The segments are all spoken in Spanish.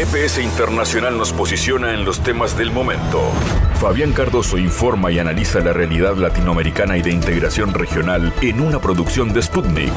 GPS Internacional nos posiciona en los temas del momento. Fabián Cardoso informa y analiza la realidad latinoamericana y de integración regional en una producción de Sputnik.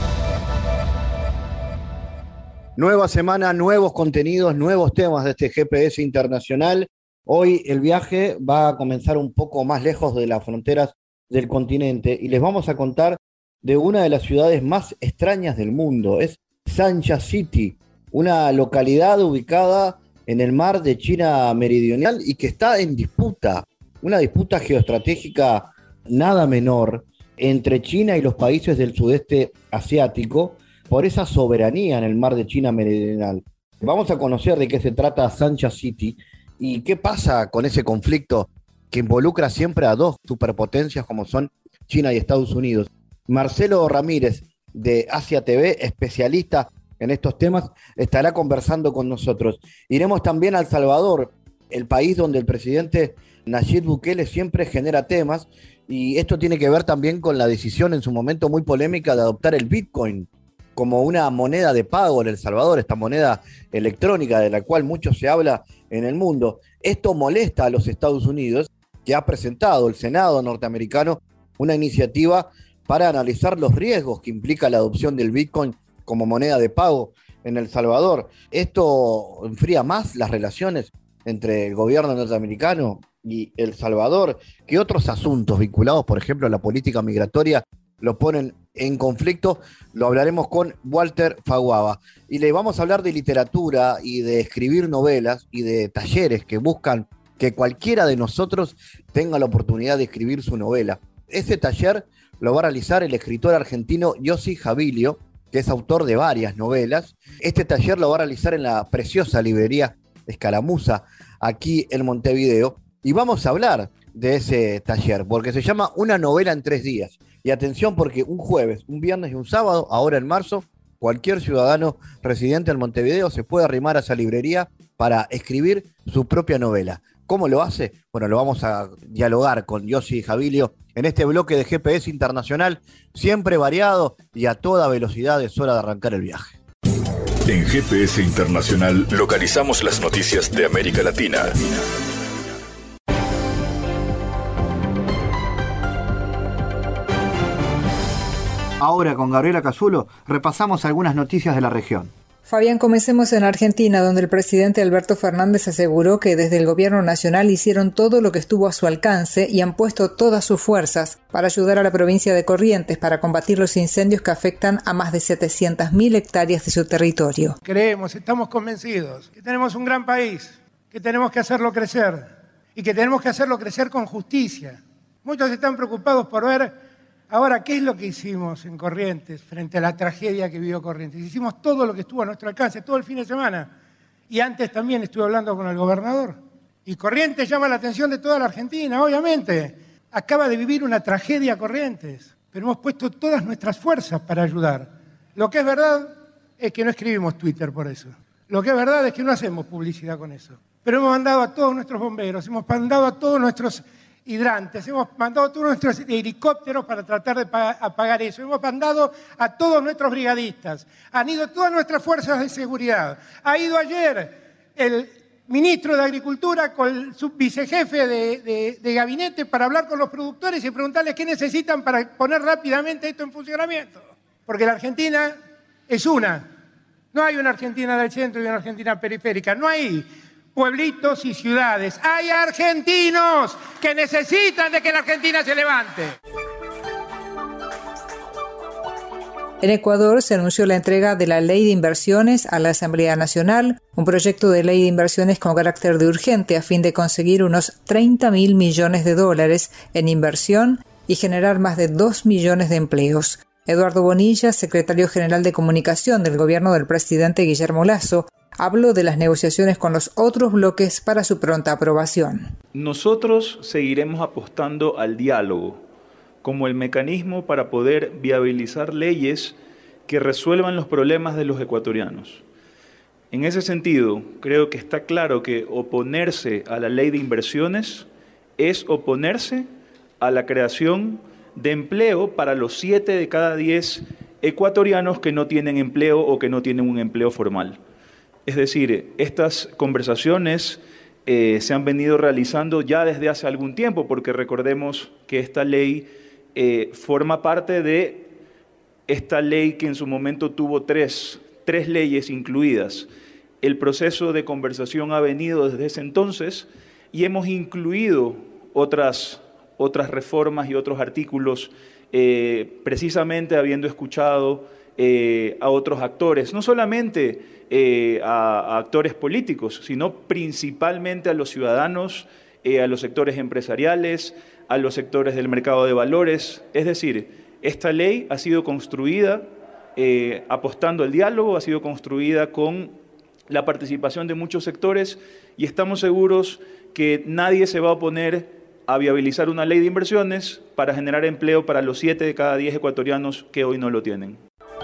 Nueva semana, nuevos contenidos, nuevos temas de este GPS Internacional. Hoy el viaje va a comenzar un poco más lejos de las fronteras del continente y les vamos a contar de una de las ciudades más extrañas del mundo. Es Sancha City, una localidad ubicada en el mar de China Meridional y que está en disputa, una disputa geoestratégica nada menor entre China y los países del sudeste asiático por esa soberanía en el mar de China Meridional. Vamos a conocer de qué se trata Sancha City y qué pasa con ese conflicto que involucra siempre a dos superpotencias como son China y Estados Unidos. Marcelo Ramírez de Asia TV, especialista en estos temas, estará conversando con nosotros. Iremos también a El Salvador, el país donde el presidente Nayib Bukele siempre genera temas, y esto tiene que ver también con la decisión en su momento muy polémica de adoptar el Bitcoin como una moneda de pago en El Salvador, esta moneda electrónica de la cual mucho se habla en el mundo. Esto molesta a los Estados Unidos, que ha presentado el Senado norteamericano una iniciativa para analizar los riesgos que implica la adopción del Bitcoin como moneda de pago en El Salvador. Esto enfría más las relaciones entre el gobierno norteamericano y El Salvador, que otros asuntos vinculados, por ejemplo, a la política migratoria, lo ponen en conflicto. Lo hablaremos con Walter Faguaba. Y le vamos a hablar de literatura y de escribir novelas y de talleres que buscan que cualquiera de nosotros tenga la oportunidad de escribir su novela. Ese taller lo va a realizar el escritor argentino Yossi Jabilio, que es autor de varias novelas. Este taller lo va a realizar en la preciosa librería Escaramuza, aquí en Montevideo. Y vamos a hablar de ese taller, porque se llama Una novela en 3 días. Y atención, porque un jueves, un viernes y un sábado, ahora en marzo, cualquier ciudadano residente en Montevideo se puede arrimar a esa librería para escribir su propia novela. ¿Cómo lo hace? Bueno, lo vamos a dialogar con Yossi Jabilio en este bloque de GPS Internacional, siempre variado y a toda velocidad. Es hora de arrancar el viaje. En GPS Internacional localizamos las noticias de América Latina. Ahora con Gabriela Casulo repasamos algunas noticias de la región. Fabián, comencemos en Argentina, donde el presidente Alberto Fernández aseguró que desde el gobierno nacional hicieron todo lo que estuvo a su alcance y han puesto todas sus fuerzas para ayudar a la provincia de Corrientes para combatir los incendios que afectan a más de 700.000 hectáreas de su territorio. Creemos, estamos convencidos que tenemos un gran país, que tenemos que hacerlo crecer y que tenemos que hacerlo crecer con justicia. Muchos están preocupados por ver ahora, ¿qué es lo que hicimos en Corrientes frente a la tragedia que vivió Corrientes? Hicimos todo lo que estuvo a nuestro alcance, todo el fin de semana. Y antes también estuve hablando con el gobernador. Y Corrientes llama la atención de toda la Argentina, obviamente. Acaba de vivir una tragedia Corrientes, pero hemos puesto todas nuestras fuerzas para ayudar. Lo que es verdad es que no escribimos Twitter por eso. Lo que es verdad es que no hacemos publicidad con eso. Pero hemos mandado a todos nuestros bomberos, hemos mandado a todos nuestros hidrantes, hemos mandado a todos nuestros helicópteros para tratar de apagar eso, hemos mandado a todos nuestros brigadistas, han ido todas nuestras fuerzas de seguridad, ha ido ayer el ministro de Agricultura con el subvicejefe de gabinete para hablar con los productores y preguntarles qué necesitan para poner rápidamente esto en funcionamiento, porque la Argentina es una, no hay una Argentina del centro y una Argentina periférica, no hay pueblitos y ciudades. Hay argentinos que necesitan de que la Argentina se levante. En Ecuador se anunció la entrega de la Ley de Inversiones a la Asamblea Nacional, un proyecto de ley de inversiones con carácter de urgente a fin de conseguir unos 30.000 millones de dólares en inversión y generar más de 2 millones de empleos. Eduardo Bonilla, secretario general de Comunicación del gobierno del presidente Guillermo Lasso, habló de las negociaciones con los otros bloques para su pronta aprobación. Nosotros seguiremos apostando al diálogo como el mecanismo para poder viabilizar leyes que resuelvan los problemas de los ecuatorianos. En ese sentido, creo que está claro que oponerse a la ley de inversiones es oponerse a la creación de empleo para los 7 de cada 10 ecuatorianos que no tienen empleo o que no tienen un empleo formal. Es decir, estas conversaciones se han venido realizando ya desde hace algún tiempo, porque recordemos que esta ley forma parte de esta ley que en su momento tuvo tres leyes incluidas. El proceso de conversación ha venido desde ese entonces y hemos incluido otras reformas y otros artículos, precisamente habiendo escuchado a otros actores, no solamente a actores políticos, sino principalmente a los ciudadanos, a los sectores empresariales, a los sectores del mercado de valores. Es decir, esta ley ha sido construida apostando al diálogo, ha sido construida con la participación de muchos sectores y estamos seguros que nadie se va a oponer a viabilizar una ley de inversiones para generar empleo para los 7 de cada 10 ecuatorianos que hoy no lo tienen.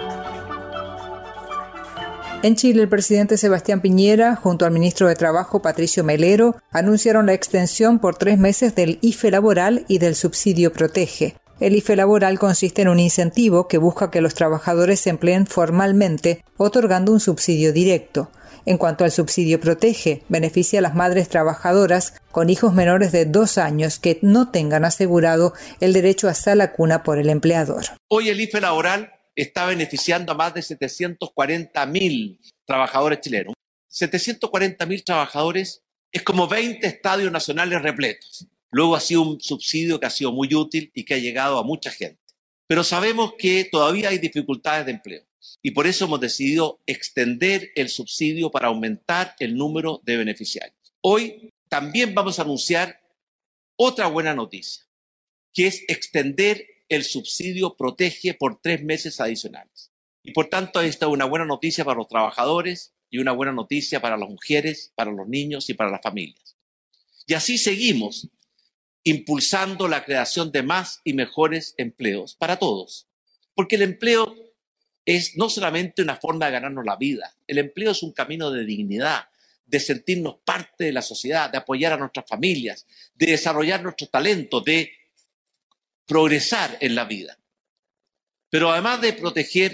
En Chile, el presidente Sebastián Piñera, junto al ministro de Trabajo, Patricio Melero, anunciaron la extensión por 3 meses del IFE laboral y del subsidio Protege. El IFE laboral consiste en un incentivo que busca que los trabajadores se empleen formalmente, otorgando un subsidio directo. En cuanto al subsidio Protege, beneficia a las madres trabajadoras con hijos menores de 2 años que no tengan asegurado el derecho a sala cuna por el empleador. Hoy el IFE laboral está beneficiando a más de 740.000 trabajadores chilenos. 740.000 trabajadores es como 20 estadios nacionales repletos. Luego ha sido un subsidio que ha sido muy útil y que ha llegado a mucha gente. Pero sabemos que todavía hay dificultades de empleo y por eso hemos decidido extender el subsidio para aumentar el número de beneficiarios. Hoy también vamos a anunciar otra buena noticia, que es extender el subsidio Protege por 3 meses adicionales. Y por tanto, esta es una buena noticia para los trabajadores y una buena noticia para las mujeres, para los niños y para las familias. Y así seguimos impulsando la creación de más y mejores empleos para todos. Porque el empleo es no solamente una forma de ganarnos la vida, el empleo es un camino de dignidad, de sentirnos parte de la sociedad, de apoyar a nuestras familias, de desarrollar nuestros talentos, de progresar en la vida. Pero además de proteger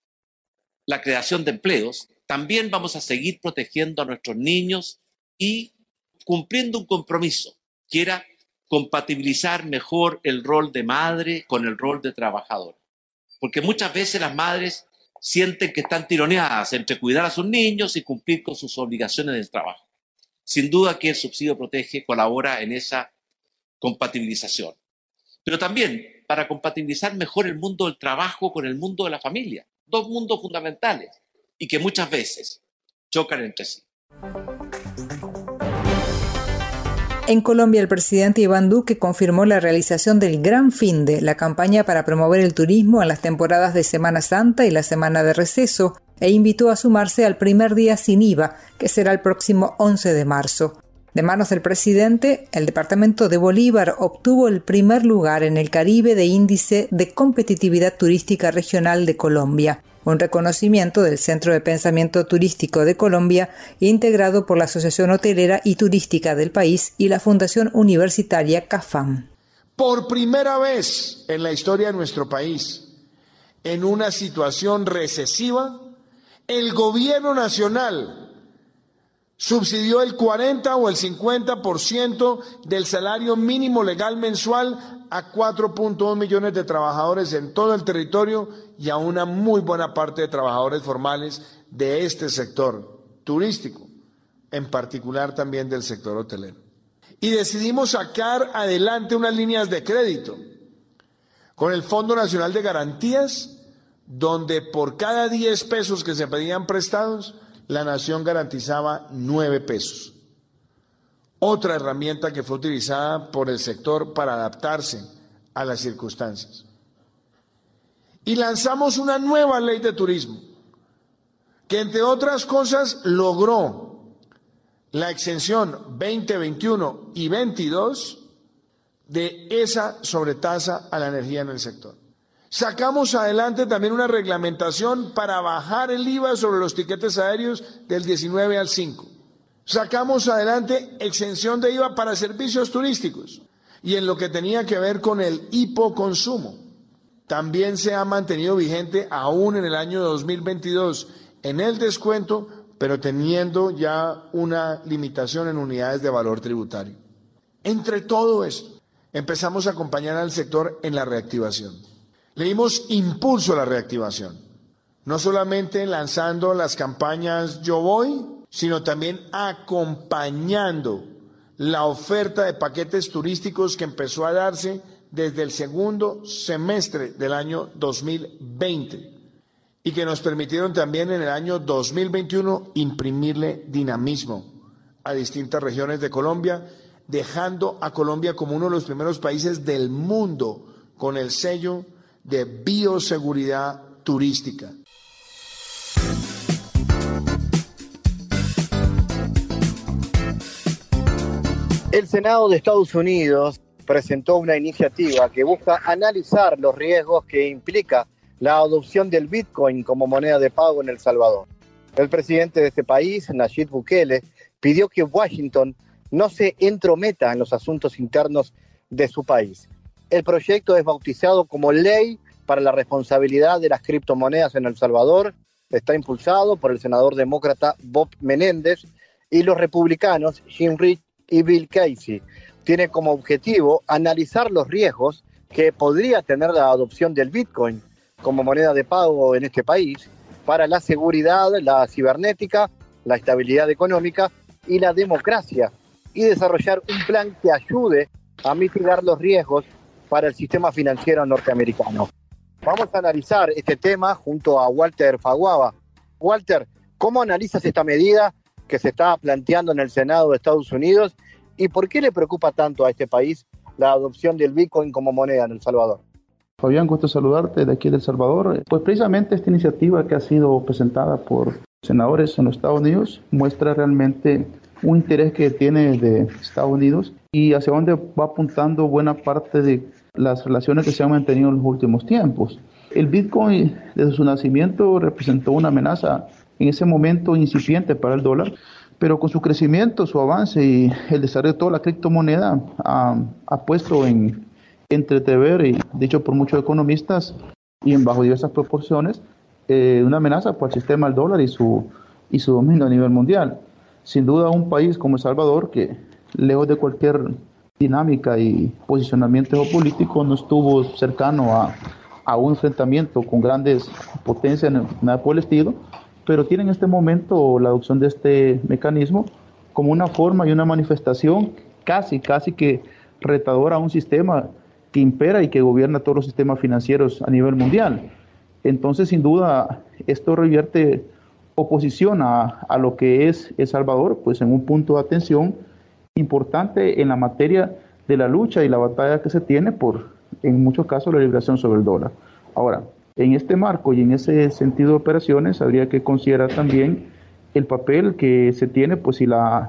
la creación de empleos, también vamos a seguir protegiendo a nuestros niños y cumpliendo un compromiso, que era compatibilizar mejor el rol de madre con el rol de trabajadora. Porque muchas veces las madres sienten que están tironeadas entre cuidar a sus niños y cumplir con sus obligaciones del trabajo. Sin duda que el subsidio Protege colabora en esa compatibilización. Pero también para compatibilizar mejor el mundo del trabajo con el mundo de la familia. 2 mundos fundamentales y que muchas veces chocan entre sí. En Colombia, el presidente Iván Duque confirmó la realización del Gran Finde, la campaña para promover el turismo en las temporadas de Semana Santa y la Semana de Receso, e invitó a sumarse al primer día sin IVA, que será el próximo 11 de marzo. De manos del presidente, el departamento de Bolívar obtuvo el primer lugar en el Caribe de Índice de Competitividad Turística Regional de Colombia, un reconocimiento del Centro de Pensamiento Turístico de Colombia, integrado por la Asociación Hotelera y Turística del país y la Fundación Universitaria CAFAM. Por primera vez en la historia de nuestro país, en una situación recesiva, el gobierno nacional subsidió el 40 o el 50% del salario mínimo legal mensual a 4.1 millones de trabajadores en todo el territorio y a una muy buena parte de trabajadores formales de este sector turístico, en particular también del sector hotelero. Y decidimos sacar adelante unas líneas de crédito con el Fondo Nacional de Garantías, donde por cada 10 pesos que se pedían prestados, la nación garantizaba 9 pesos. Otra herramienta que fue utilizada por el sector para adaptarse a las circunstancias. Y lanzamos una nueva ley de turismo, que entre otras cosas logró la exención 20, 21 y 22 de esa sobretasa a la energía en el sector. Sacamos adelante también una reglamentación para bajar el IVA sobre los tiquetes aéreos del 19 al 5. Sacamos adelante exención de IVA para servicios turísticos y en lo que tenía que ver con el hipoconsumo. También se ha mantenido vigente aún en el año 2022 en el descuento pero teniendo ya una limitación en unidades de valor tributario. Entre todo esto, empezamos a acompañar al sector en la reactivación. Le dimos impulso a la reactivación, no solamente lanzando las campañas Yo Voy, sino también acompañando la oferta de paquetes turísticos que empezó a darse desde el segundo semestre del año 2020 y que nos permitieron también en el año 2021 imprimirle dinamismo a distintas regiones de Colombia, dejando a Colombia como uno de los primeros países del mundo con el sello de bioseguridad turística. El Senado de Estados Unidos presentó una iniciativa que busca analizar los riesgos que implica la adopción del Bitcoin como moneda de pago en El Salvador. El presidente de este país, Nayib Bukele, pidió que Washington no se entrometa en los asuntos internos de su país. El proyecto es bautizado como Ley para la Responsabilidad de las Criptomonedas en El Salvador. Está impulsado por el senador demócrata Bob Menéndez y los republicanos Jim Rich y Bill Casey. Tiene como objetivo analizar los riesgos que podría tener la adopción del Bitcoin como moneda de pago en este país para la seguridad, la cibernética, la estabilidad económica y la democracia, y desarrollar un plan que ayude a mitigar los riesgos para el sistema financiero norteamericano. Vamos a analizar este tema junto a Walter Faguaba. Walter, ¿cómo analizas esta medida que se está planteando en el Senado de Estados Unidos y por qué le preocupa tanto a este país la adopción del Bitcoin como moneda en El Salvador? Fabián, gusto saludarte de aquí de El Salvador. Pues precisamente esta iniciativa que ha sido presentada por senadores en los Estados Unidos muestra realmente un interés que tiene de Estados Unidos y hacia dónde va apuntando buena parte de las relaciones que se han mantenido en los últimos tiempos. El Bitcoin, desde su nacimiento, representó una amenaza en ese momento incipiente para el dólar, pero con su crecimiento, su avance y el desarrollo de toda la criptomoneda ha puesto en entrever, y dicho por muchos economistas y en bajo diversas proporciones, una amenaza para el sistema del dólar y su dominio a nivel mundial. Sin duda, un país como El Salvador, que lejos de cualquier dinámica y posicionamiento geopolítico, no estuvo cercano a un enfrentamiento con grandes potencias, nada por el estilo, pero tiene en este momento la adopción de este mecanismo como una forma y una manifestación casi que retadora a un sistema que impera y que gobierna todos los sistemas financieros a nivel mundial. Entonces, sin duda, esto revierte oposición a lo que es El Salvador, pues en un punto de atención importante en la materia de la lucha y la batalla que se tiene por, en muchos casos, la liberación sobre el dólar. Ahora, en este marco y en ese sentido de operaciones, habría que considerar también el papel que se tiene, pues, y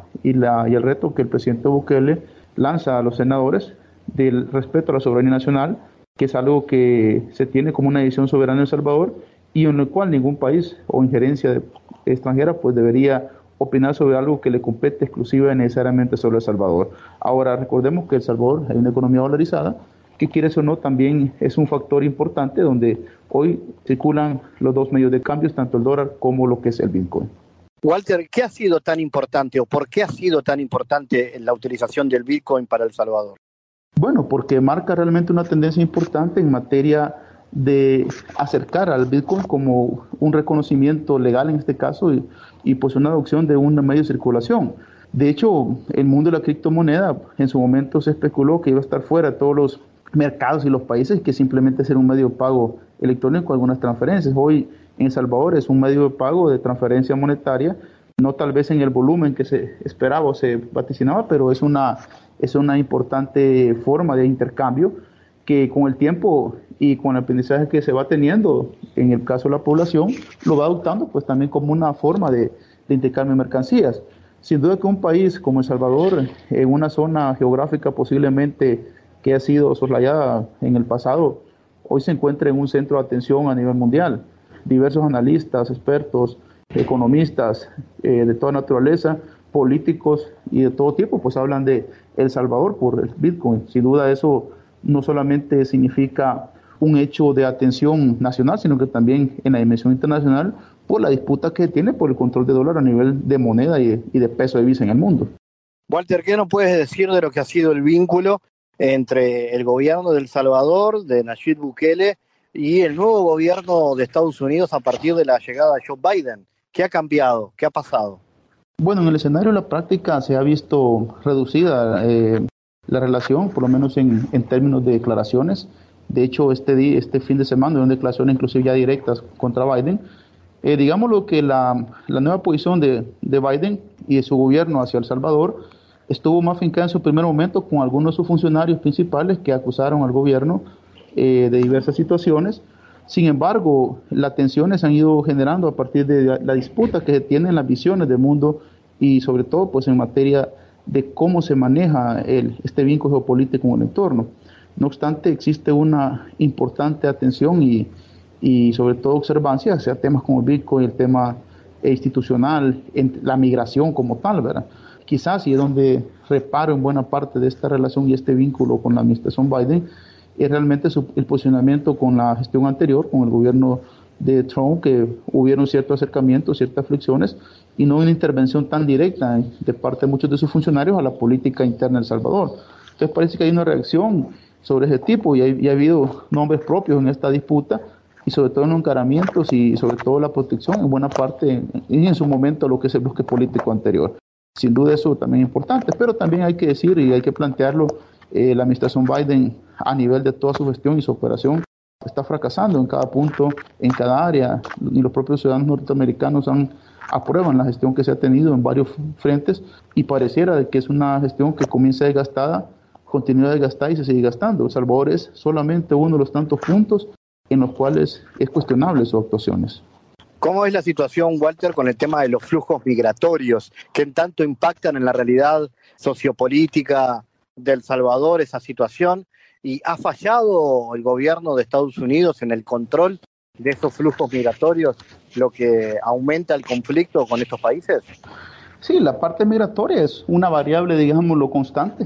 el reto que el presidente Bukele lanza a los senadores del respeto a la soberanía nacional, que es algo que se tiene como una decisión soberana en El Salvador y en el cual ningún país o injerencia extranjera pues debería opinar sobre algo que le compete exclusiva y necesariamente sobre El Salvador. Ahora, recordemos que El Salvador hay una economía dolarizada, que quieres o no también es un factor importante donde hoy circulan los dos medios de cambio, tanto el dólar como lo que es el Bitcoin. Walter, ¿qué ha sido tan importante o por qué ha sido tan importante la utilización del Bitcoin para El Salvador? Bueno, porque marca realmente una tendencia importante en materia de acercar al Bitcoin como un reconocimiento legal en este caso y pues una adopción de un medio de circulación. De hecho, el mundo de la criptomoneda en su momento se especuló que iba a estar fuera de todos los mercados y los países, que simplemente ser un medio de pago electrónico, algunas transferencias. Hoy en El Salvador es un medio de pago de transferencia monetaria, no tal vez en el volumen que se esperaba o se vaticinaba, pero es una importante forma de intercambio que con el tiempo y con el aprendizaje que se va teniendo en el caso de la población, lo va adoptando pues también como una forma de intercambio de mercancías. Sin duda que un país como El Salvador, en una zona geográfica posiblemente que ha sido soslayada en el pasado, hoy se encuentra en un centro de atención a nivel mundial. Diversos analistas, expertos, economistas de toda naturaleza, políticos y de todo tipo, pues hablan de El Salvador por el Bitcoin. Sin duda eso no solamente significa un hecho de atención nacional, sino que también en la dimensión internacional, por la disputa que tiene por el control de dólar a nivel de moneda y de peso de divisa en el mundo. Walter, ¿qué nos puedes decir de lo que ha sido el vínculo entre el gobierno de El Salvador, de Nayib Bukele, y el nuevo gobierno de Estados Unidos a partir de la llegada de Joe Biden? ¿Qué ha cambiado? ¿Qué ha pasado? Bueno, en el escenario de la práctica se ha visto reducida la relación, por lo menos en términos de declaraciones. De hecho, este fin de semana hubo declaraciones inclusive ya directas contra Biden. Digámoslo que la nueva posición de Biden y de su gobierno hacia El Salvador estuvo más fincada en su primer momento con algunos de sus funcionarios principales que acusaron al gobierno de diversas situaciones. Sin embargo, las tensiones se han ido generando a partir de la disputa que se tiene en las visiones del mundo y sobre todo pues en materia de cómo se maneja este vínculo geopolítico en el entorno. No obstante, existe una importante atención y sobre todo observancia hacia temas como el Bitcoin, el tema institucional, la migración como tal, ¿verdad? Quizás, y es donde reparo en buena parte de esta relación y este vínculo con la administración Biden, es realmente el posicionamiento con la gestión anterior, con el gobierno de Trump, que hubieron ciertos acercamientos, ciertas fricciones, y no una intervención tan directa de parte de muchos de sus funcionarios a la política interna de El Salvador. Entonces parece que hay una reacción sobre ese tipo y ha habido nombres propios en esta disputa, y sobre todo en los encaramientos y sobre todo la protección en buena parte y en su momento lo que es el bloque político anterior. Sin duda eso también es importante, pero también hay que decir y hay que plantearlo, la administración Biden a nivel de toda su gestión y su operación está fracasando en cada punto, en cada área, y los propios ciudadanos norteamericanos aprueban la gestión que se ha tenido en varios frentes y pareciera de que es una gestión que comienza desgastada, continúa desgastada y se sigue gastando. El Salvador es solamente uno de los tantos puntos en los cuales es cuestionable sus actuaciones. ¿Cómo es la situación, Walter, con el tema de los flujos migratorios? ¿Qué tanto impactan en la realidad sociopolítica de El Salvador esa situación? ¿Y ha fallado el gobierno de Estados Unidos en el control de esos flujos migratorios, lo que aumenta el conflicto con estos países? Sí, la parte migratoria es una variable, digámoslo, constante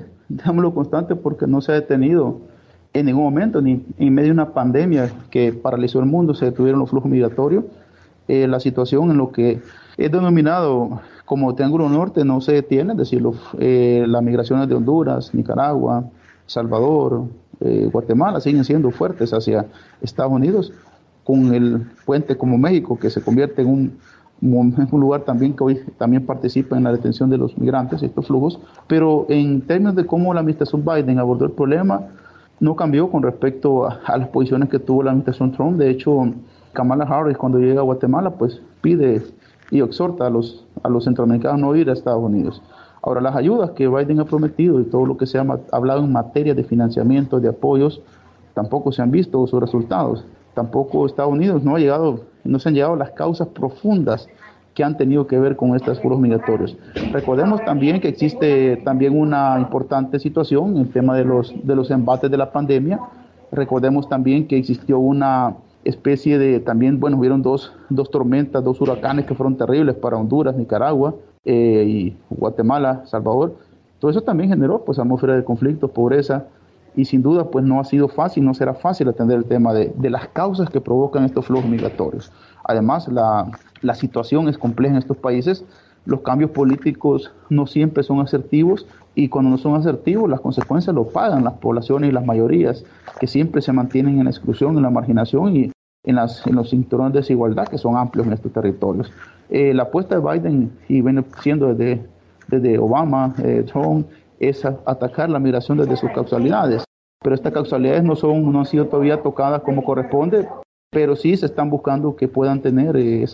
porque no se ha detenido en ningún momento, ni en medio de una pandemia que paralizó el mundo, se detuvieron los flujos migratorios. La situación en lo que es denominado como Triángulo Norte no se detiene, es decir, las migraciones de Honduras, Nicaragua, Salvador, Guatemala siguen siendo fuertes hacia Estados Unidos, con el puente como México, que se convierte en un lugar también que hoy también participa en la detención de los migrantes y estos flujos. Pero en términos de cómo la administración Biden abordó el problema, no cambió con respecto a las posiciones que tuvo la administración Trump. De hecho, Kamala Harris, cuando llega a Guatemala, pues pide y exhorta a los centroamericanos a no ir a Estados Unidos. Ahora, las ayudas que Biden ha prometido y todo lo que se ha hablado en materia de financiamiento, de apoyos, tampoco se han visto sus resultados. Tampoco Estados Unidos no se han llegado a las causas profundas que han tenido que ver con estos flujos migratorios. Recordemos también que existe también una importante situación en el tema de los embates de la pandemia. Recordemos también que existió una especie de, también, hubieron dos tormentas, 2 huracanes que fueron terribles para Honduras, Nicaragua y Guatemala, Salvador. Todo eso también generó pues atmósfera de conflicto, pobreza, y sin duda pues no ha sido fácil, no será fácil atender el tema de las causas que provocan estos flujos migratorios. Además, la situación es compleja en estos países, los cambios políticos no siempre son asertivos, y cuando no son asertivos las consecuencias lo pagan las poblaciones y las mayorías, que siempre se mantienen en la exclusión, en la marginación y en los cinturones de desigualdad que son amplios en estos territorios. La apuesta de Biden, y viene siendo desde Obama, Trump, es atacar la migración desde sus causalidades. Pero estas causalidades no han sido todavía tocadas como corresponde, pero sí se están buscando que puedan tener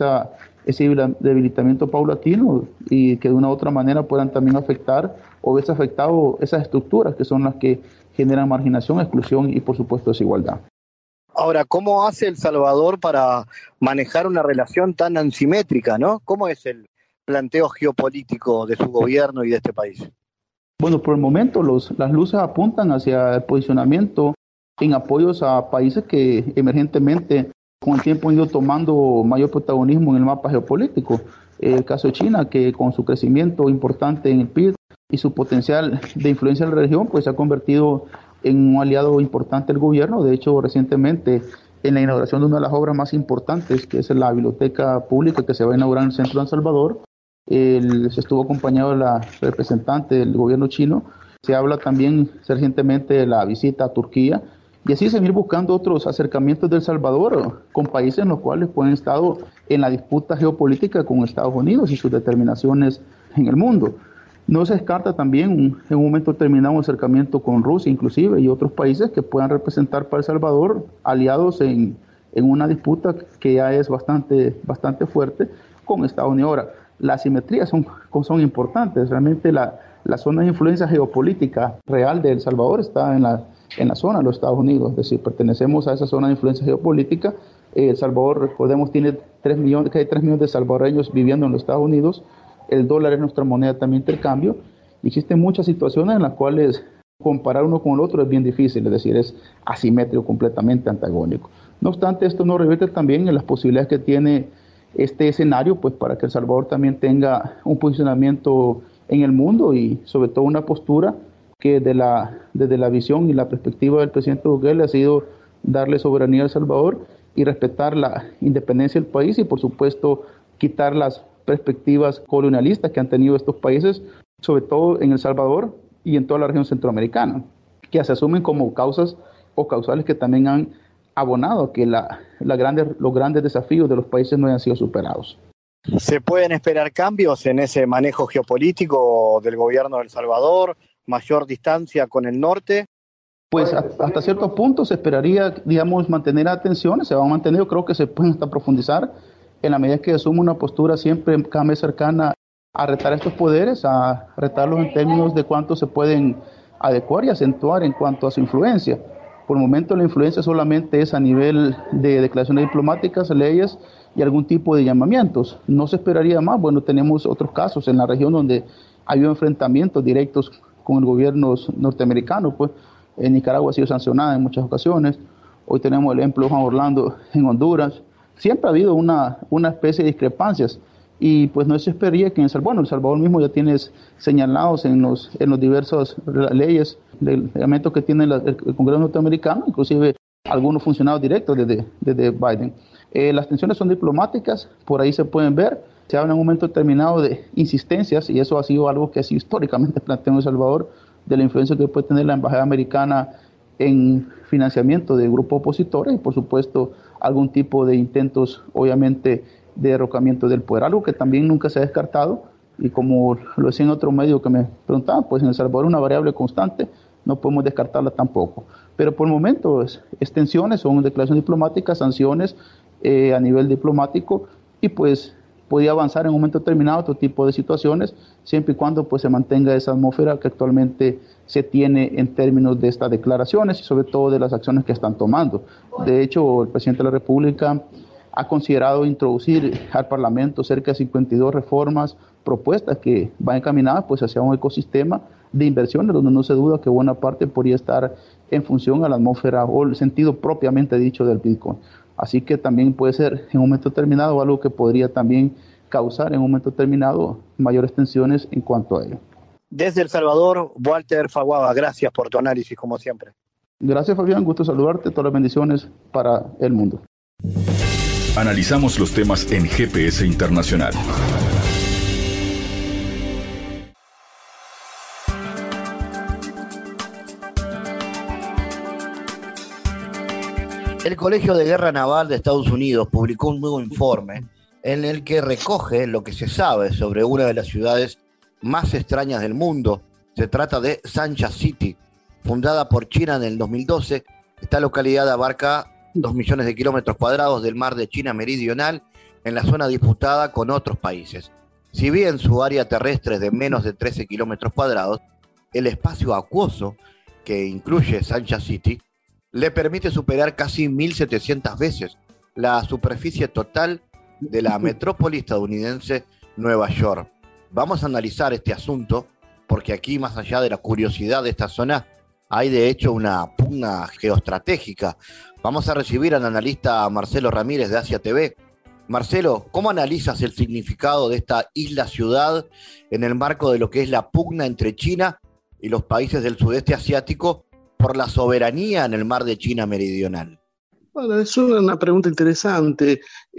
ese debilitamiento paulatino y que de una u otra manera puedan también afectar o verse afectado esas estructuras que son las que generan marginación, exclusión y por supuesto desigualdad. Ahora, ¿cómo hace El Salvador para manejar una relación tan asimétrica, ¿no? ¿Cómo es el planteo geopolítico de su gobierno y de este país? Bueno, por el momento las luces apuntan hacia el posicionamiento en apoyos a países que emergentemente con el tiempo han ido tomando mayor protagonismo en el mapa geopolítico. El caso de China, que con su crecimiento importante en el PIB y su potencial de influencia en la región, pues se ha convertido en un aliado importante del gobierno. De hecho, recientemente en la inauguración de una de las obras más importantes, que es la biblioteca pública que se va a inaugurar en el centro de El Salvador. Se estuvo acompañado de la representante del gobierno chino. Se habla también recientemente de la visita a Turquía, y así seguir buscando otros acercamientos de El Salvador con países en los cuales pues, han estado en la disputa geopolítica con Estados Unidos y sus determinaciones en el mundo. No se descarta también en un momento determinado un acercamiento con Rusia inclusive y otros países que puedan representar para El Salvador aliados en una disputa que ya es bastante fuerte con Estados Unidos. Ahora, las asimetrías son importantes. Realmente la zona de influencia geopolítica real de El Salvador está en la zona de los Estados Unidos, es decir, pertenecemos a esa zona de influencia geopolítica. El Salvador, recordemos, tiene 3 millones de salvadoreños viviendo en los Estados Unidos. El dólar es nuestra moneda también de intercambio. Existen muchas situaciones en las cuales comparar uno con el otro es bien difícil, es decir, es asimétrico, completamente antagónico. No obstante, esto no revierte también en las posibilidades que tiene este escenario, pues para que El Salvador también tenga un posicionamiento en el mundo y sobre todo una postura que desde la visión y la perspectiva del presidente Bukele ha sido darle soberanía a El Salvador y respetar la independencia del país y por supuesto quitar las perspectivas colonialistas que han tenido estos países, sobre todo en El Salvador y en toda la región centroamericana, que se asumen como causas o causales que también han abonado a que los grandes desafíos de los países no hayan sido superados. ¿Se pueden esperar cambios en ese manejo geopolítico del gobierno de El Salvador? ¿Mayor distancia con el norte? Pues hasta cierto punto se esperaría, digamos, mantener atenciones, se van a mantener, yo creo que se pueden hasta profundizar en la medida que asuma una postura siempre cada vez cercana a retar estos poderes, a retarlos en términos de cuánto se pueden adecuar y acentuar en cuanto a su influencia. Por el momento la influencia solamente es a nivel de declaraciones diplomáticas, leyes y algún tipo de llamamientos. No se esperaría más. Bueno, tenemos otros casos en la región donde ha habido enfrentamientos directos con el gobierno norteamericano, pues en Nicaragua ha sido sancionada en muchas ocasiones. Hoy tenemos el ejemplo de Juan Orlando en Honduras. Siempre ha habido una especie de discrepancias y pues no se esperaría que El Salvador mismo ya tiene señalados en los diversas leyes, reglamentos que tiene el Congreso norteamericano, inclusive algunos funcionarios directos desde Biden. Las tensiones son diplomáticas, por ahí se pueden ver. Se habla en un momento determinado de insistencias, y eso ha sido algo que ha sido históricamente planteado en El Salvador, de la influencia que puede tener la embajada americana en financiamiento de grupos opositores y, por supuesto, algún tipo de intentos, obviamente, de derrocamiento del poder. Algo que también nunca se ha descartado, y como lo decía en otro medio que me preguntaban, pues en El Salvador es una variable constante, no podemos descartarla tampoco. Pero por el momento es tensiones, son declaraciones diplomáticas, sanciones a nivel diplomático, y pues podía avanzar en un momento determinado otro tipo de situaciones, siempre y cuando pues se mantenga esa atmósfera que actualmente se tiene en términos de estas declaraciones y sobre todo de las acciones que están tomando. De hecho, el presidente de la República ha considerado introducir al Parlamento cerca de 52 reformas, propuestas que van encaminadas pues hacia un ecosistema de inversiones donde no se duda que buena parte podría estar en función a la atmósfera o el sentido propiamente dicho del Bitcoin. Así que también puede ser en un momento determinado algo que podría también causar en un momento determinado mayores tensiones en cuanto a ello. Desde El Salvador, Walter Faguaba, gracias por tu análisis como siempre. Gracias, Fabián, gusto saludarte, todas las bendiciones para el mundo. Analizamos los temas en GPS Internacional. El Colegio de Guerra Naval de Estados Unidos publicó un nuevo informe en el que recoge lo que se sabe sobre una de las ciudades más extrañas del mundo. Se trata de Sancha City, fundada por China en el 2012. Esta localidad abarca 2 millones de kilómetros cuadrados del mar de China meridional en la zona disputada con otros países. Si bien su área terrestre es de menos de 13 kilómetros cuadrados, el espacio acuoso que incluye Sancha City le permite superar casi 1.700 veces la superficie total de la metrópoli estadounidense Nueva York. Vamos a analizar este asunto porque aquí, más allá de la curiosidad de esta zona, hay de hecho una pugna geoestratégica. Vamos a recibir al analista Marcelo Ramírez de Asia TV. Marcelo, ¿cómo analizas el significado de esta isla-ciudad en el marco de lo que es la pugna entre China y los países del sudeste asiático por la soberanía en el mar de China meridional? Bueno, es una pregunta interesante.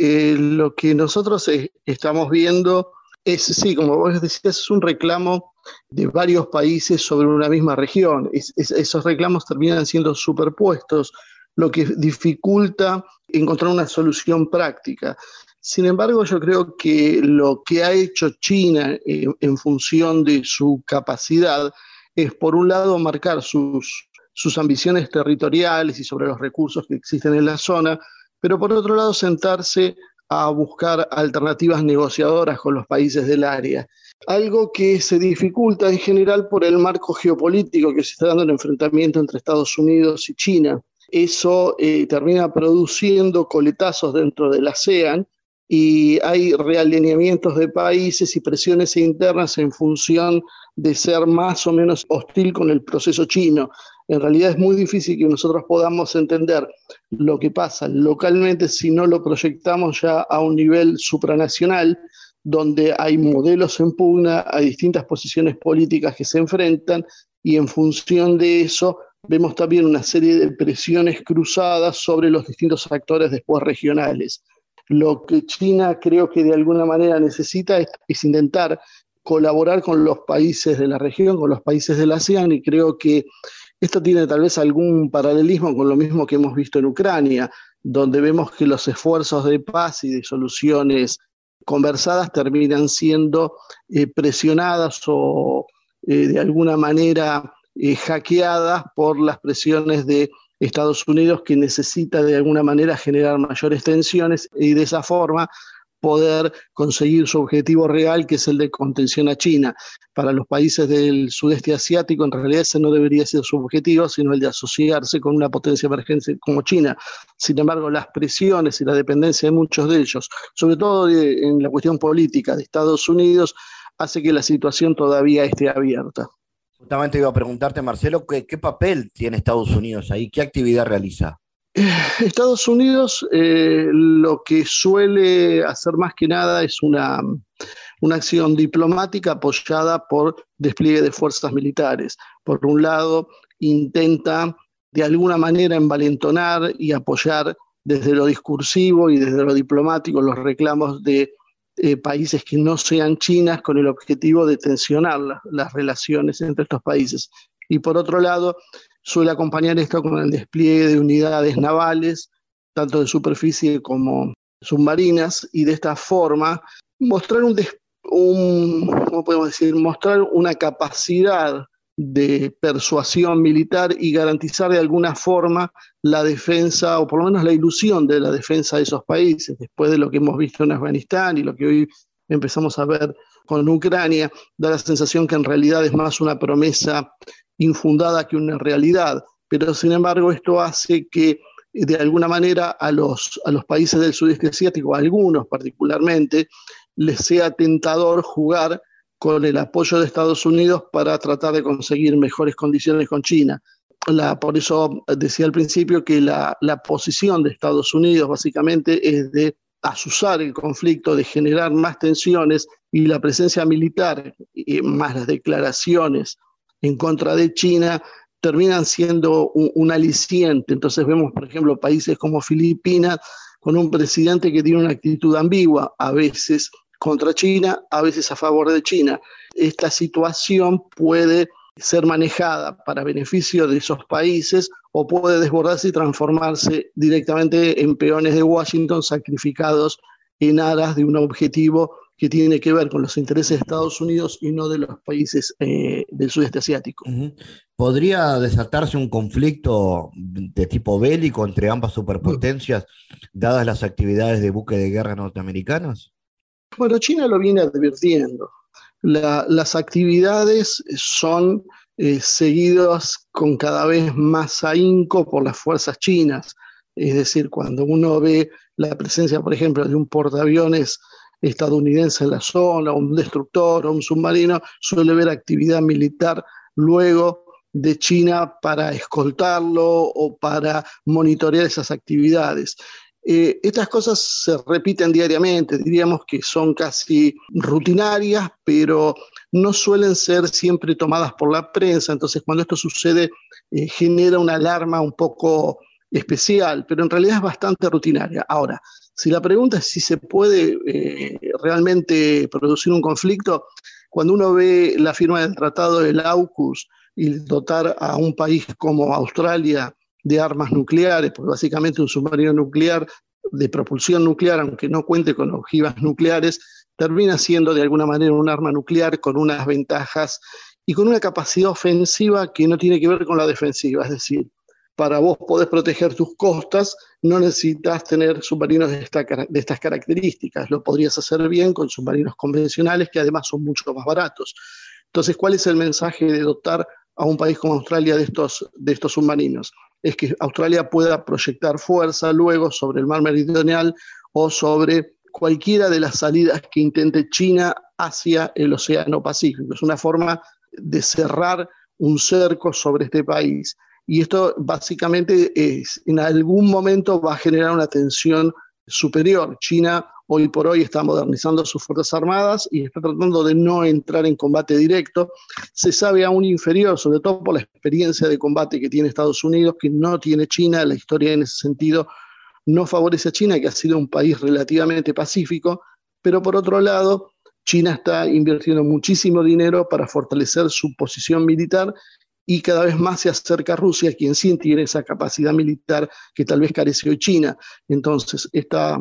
Lo que nosotros estamos viendo es, sí, como vos decías, es un reclamo de varios países sobre una misma región. Esos reclamos terminan siendo superpuestos, lo que dificulta encontrar una solución práctica. Sin embargo, yo creo que lo que ha hecho China en función de su capacidad es, por un lado, marcar sus ambiciones territoriales y sobre los recursos que existen en la zona, pero por otro lado sentarse a buscar alternativas negociadoras con los países del área. Algo que se dificulta en general por el marco geopolítico que se está dando en el enfrentamiento entre Estados Unidos y China. Eso termina produciendo coletazos dentro de la ASEAN y hay realineamientos de países y presiones internas en función de ser más o menos hostil con el proceso chino. En realidad es muy difícil que nosotros podamos entender lo que pasa localmente si no lo proyectamos ya a un nivel supranacional, donde hay modelos en pugna, hay distintas posiciones políticas que se enfrentan y en función de eso vemos también una serie de presiones cruzadas sobre los distintos actores después regionales. Lo que China creo que de alguna manera necesita es intentar colaborar con los países de la región, con los países de la ASEAN, y creo que esto tiene tal vez algún paralelismo con lo mismo que hemos visto en Ucrania, donde vemos que los esfuerzos de paz y de soluciones conversadas terminan siendo presionadas o de alguna manera hackeadas por las presiones de Estados Unidos, que necesita de alguna manera generar mayores tensiones y de esa forma poder conseguir su objetivo real, que es el de contención a China. Para los países del sudeste asiático, en realidad ese no debería ser su objetivo, sino el de asociarse con una potencia emergente como China. Sin embargo, las presiones y la dependencia de muchos de ellos, sobre todo en la cuestión política de Estados Unidos, hace que la situación todavía esté abierta. Justamente iba a preguntarte, Marcelo, ¿qué papel tiene Estados Unidos ahí? ¿Qué actividad realiza? Estados Unidos lo que suele hacer más que nada es una acción diplomática apoyada por despliegue de fuerzas militares. Por un lado, intenta de alguna manera envalentonar y apoyar desde lo discursivo y desde lo diplomático los reclamos de países que no sean China, con el objetivo de tensionar las relaciones entre estos países. Y por otro lado, suele acompañar esto con el despliegue de unidades navales, tanto de superficie como submarinas, y de esta forma mostrar ¿cómo podemos decir? Mostrar una capacidad de persuasión militar y garantizar de alguna forma la defensa, o por lo menos la ilusión de la defensa de esos países, después de lo que hemos visto en Afganistán y lo que hoy empezamos a ver con Ucrania. Da la sensación que en realidad es más una promesa infundada que una realidad, pero sin embargo esto hace que de alguna manera a los países del sudeste asiático, a algunos particularmente, les sea tentador jugar con el apoyo de Estados Unidos para tratar de conseguir mejores condiciones con China. Por eso decía al principio que la posición de Estados Unidos básicamente es de azuzar el conflicto, de generar más tensiones, y la presencia militar, más las declaraciones en contra de China, terminan siendo un aliciente. Entonces vemos, por ejemplo, países como Filipinas con un presidente que tiene una actitud ambigua, a veces contra China, a veces a favor de China. Esta situación puede ser manejada para beneficio de esos países o puede desbordarse y transformarse directamente en peones de Washington sacrificados en aras de un objetivo que tiene que ver con los intereses de Estados Unidos y no de los países del sudeste asiático. ¿Podría desatarse un conflicto de tipo bélico entre ambas superpotencias, dadas las actividades de buque de guerra norteamericanos? Bueno, China lo viene advirtiendo. Las actividades son seguidas con cada vez más ahínco por las fuerzas chinas. Es decir, cuando uno ve la presencia, por ejemplo, de un portaaviones estadounidense en la zona, un destructor o un submarino, suele haber actividad militar luego de China para escoltarlo o para monitorear esas actividades. Estas cosas se repiten diariamente, diríamos que son casi rutinarias, pero no suelen ser siempre tomadas por la prensa. Entonces, cuando esto sucede, genera una alarma un poco especial, pero en realidad es bastante rutinaria. Ahora, si la pregunta es si se puede realmente producir un conflicto, cuando uno ve la firma del Tratado del AUKUS y dotar a un país como Australia de armas nucleares, porque básicamente un submarino nuclear de propulsión nuclear, aunque no cuente con ojivas nucleares, termina siendo de alguna manera un arma nuclear con unas ventajas y con una capacidad ofensiva que no tiene que ver con la defensiva. Es decir, para vos poder proteger tus costas, no necesitas tener submarinos de estas características. Lo podrías hacer bien con submarinos convencionales, que además son mucho más baratos. Entonces, ¿cuál es el mensaje de dotar a un país como Australia de estos submarinos? Es que Australia pueda proyectar fuerza luego sobre el mar Meridional o sobre cualquiera de las salidas que intente China hacia el Océano Pacífico. Es una forma de cerrar un cerco sobre este país. Y esto básicamente en algún momento va a generar una tensión superior. China hoy por hoy está modernizando sus fuerzas armadas y está tratando de no entrar en combate directo. Se sabe aún inferior, sobre todo por la experiencia de combate que tiene Estados Unidos, que no tiene China. La historia en ese sentido no favorece a China, que ha sido un país relativamente pacífico, pero por otro lado, China está invirtiendo muchísimo dinero para fortalecer su posición militar y cada vez más se acerca a Rusia, quien sí tiene esa capacidad militar que tal vez carece hoy China. Entonces, esta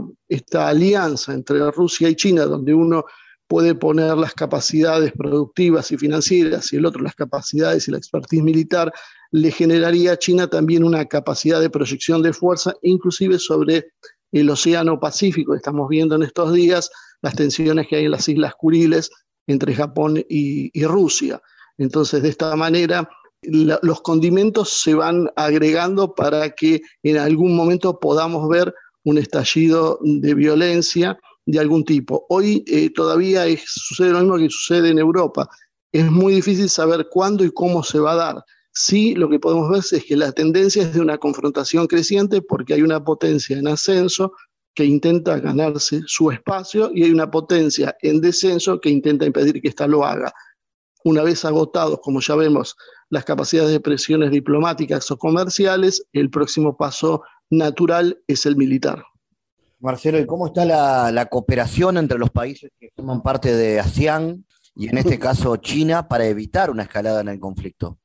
alianza entre Rusia y China, donde uno puede poner las capacidades productivas y financieras y el otro las capacidades y la expertise militar, le generaría a China también una capacidad de proyección de fuerza, inclusive sobre el Océano Pacífico. Estamos viendo en estos días las tensiones que hay en las Islas Kuriles entre Japón y Rusia. Entonces, de esta manera, los condimentos se van agregando para que en algún momento podamos ver un estallido de violencia de algún tipo. Hoy todavía sucede lo mismo que sucede en Europa. Es muy difícil saber cuándo y cómo se va a dar. Sí, lo que podemos ver es que la tendencia es de una confrontación creciente porque hay una potencia en ascenso que intenta ganarse su espacio y hay una potencia en descenso que intenta impedir que ésta lo haga. Una vez agotados, como ya vemos, las capacidades de presiones diplomáticas o comerciales, el próximo paso natural es el militar. Marcelo, ¿y cómo está la cooperación entre los países que forman parte de ASEAN y en este caso China para evitar una escalada en el conflicto?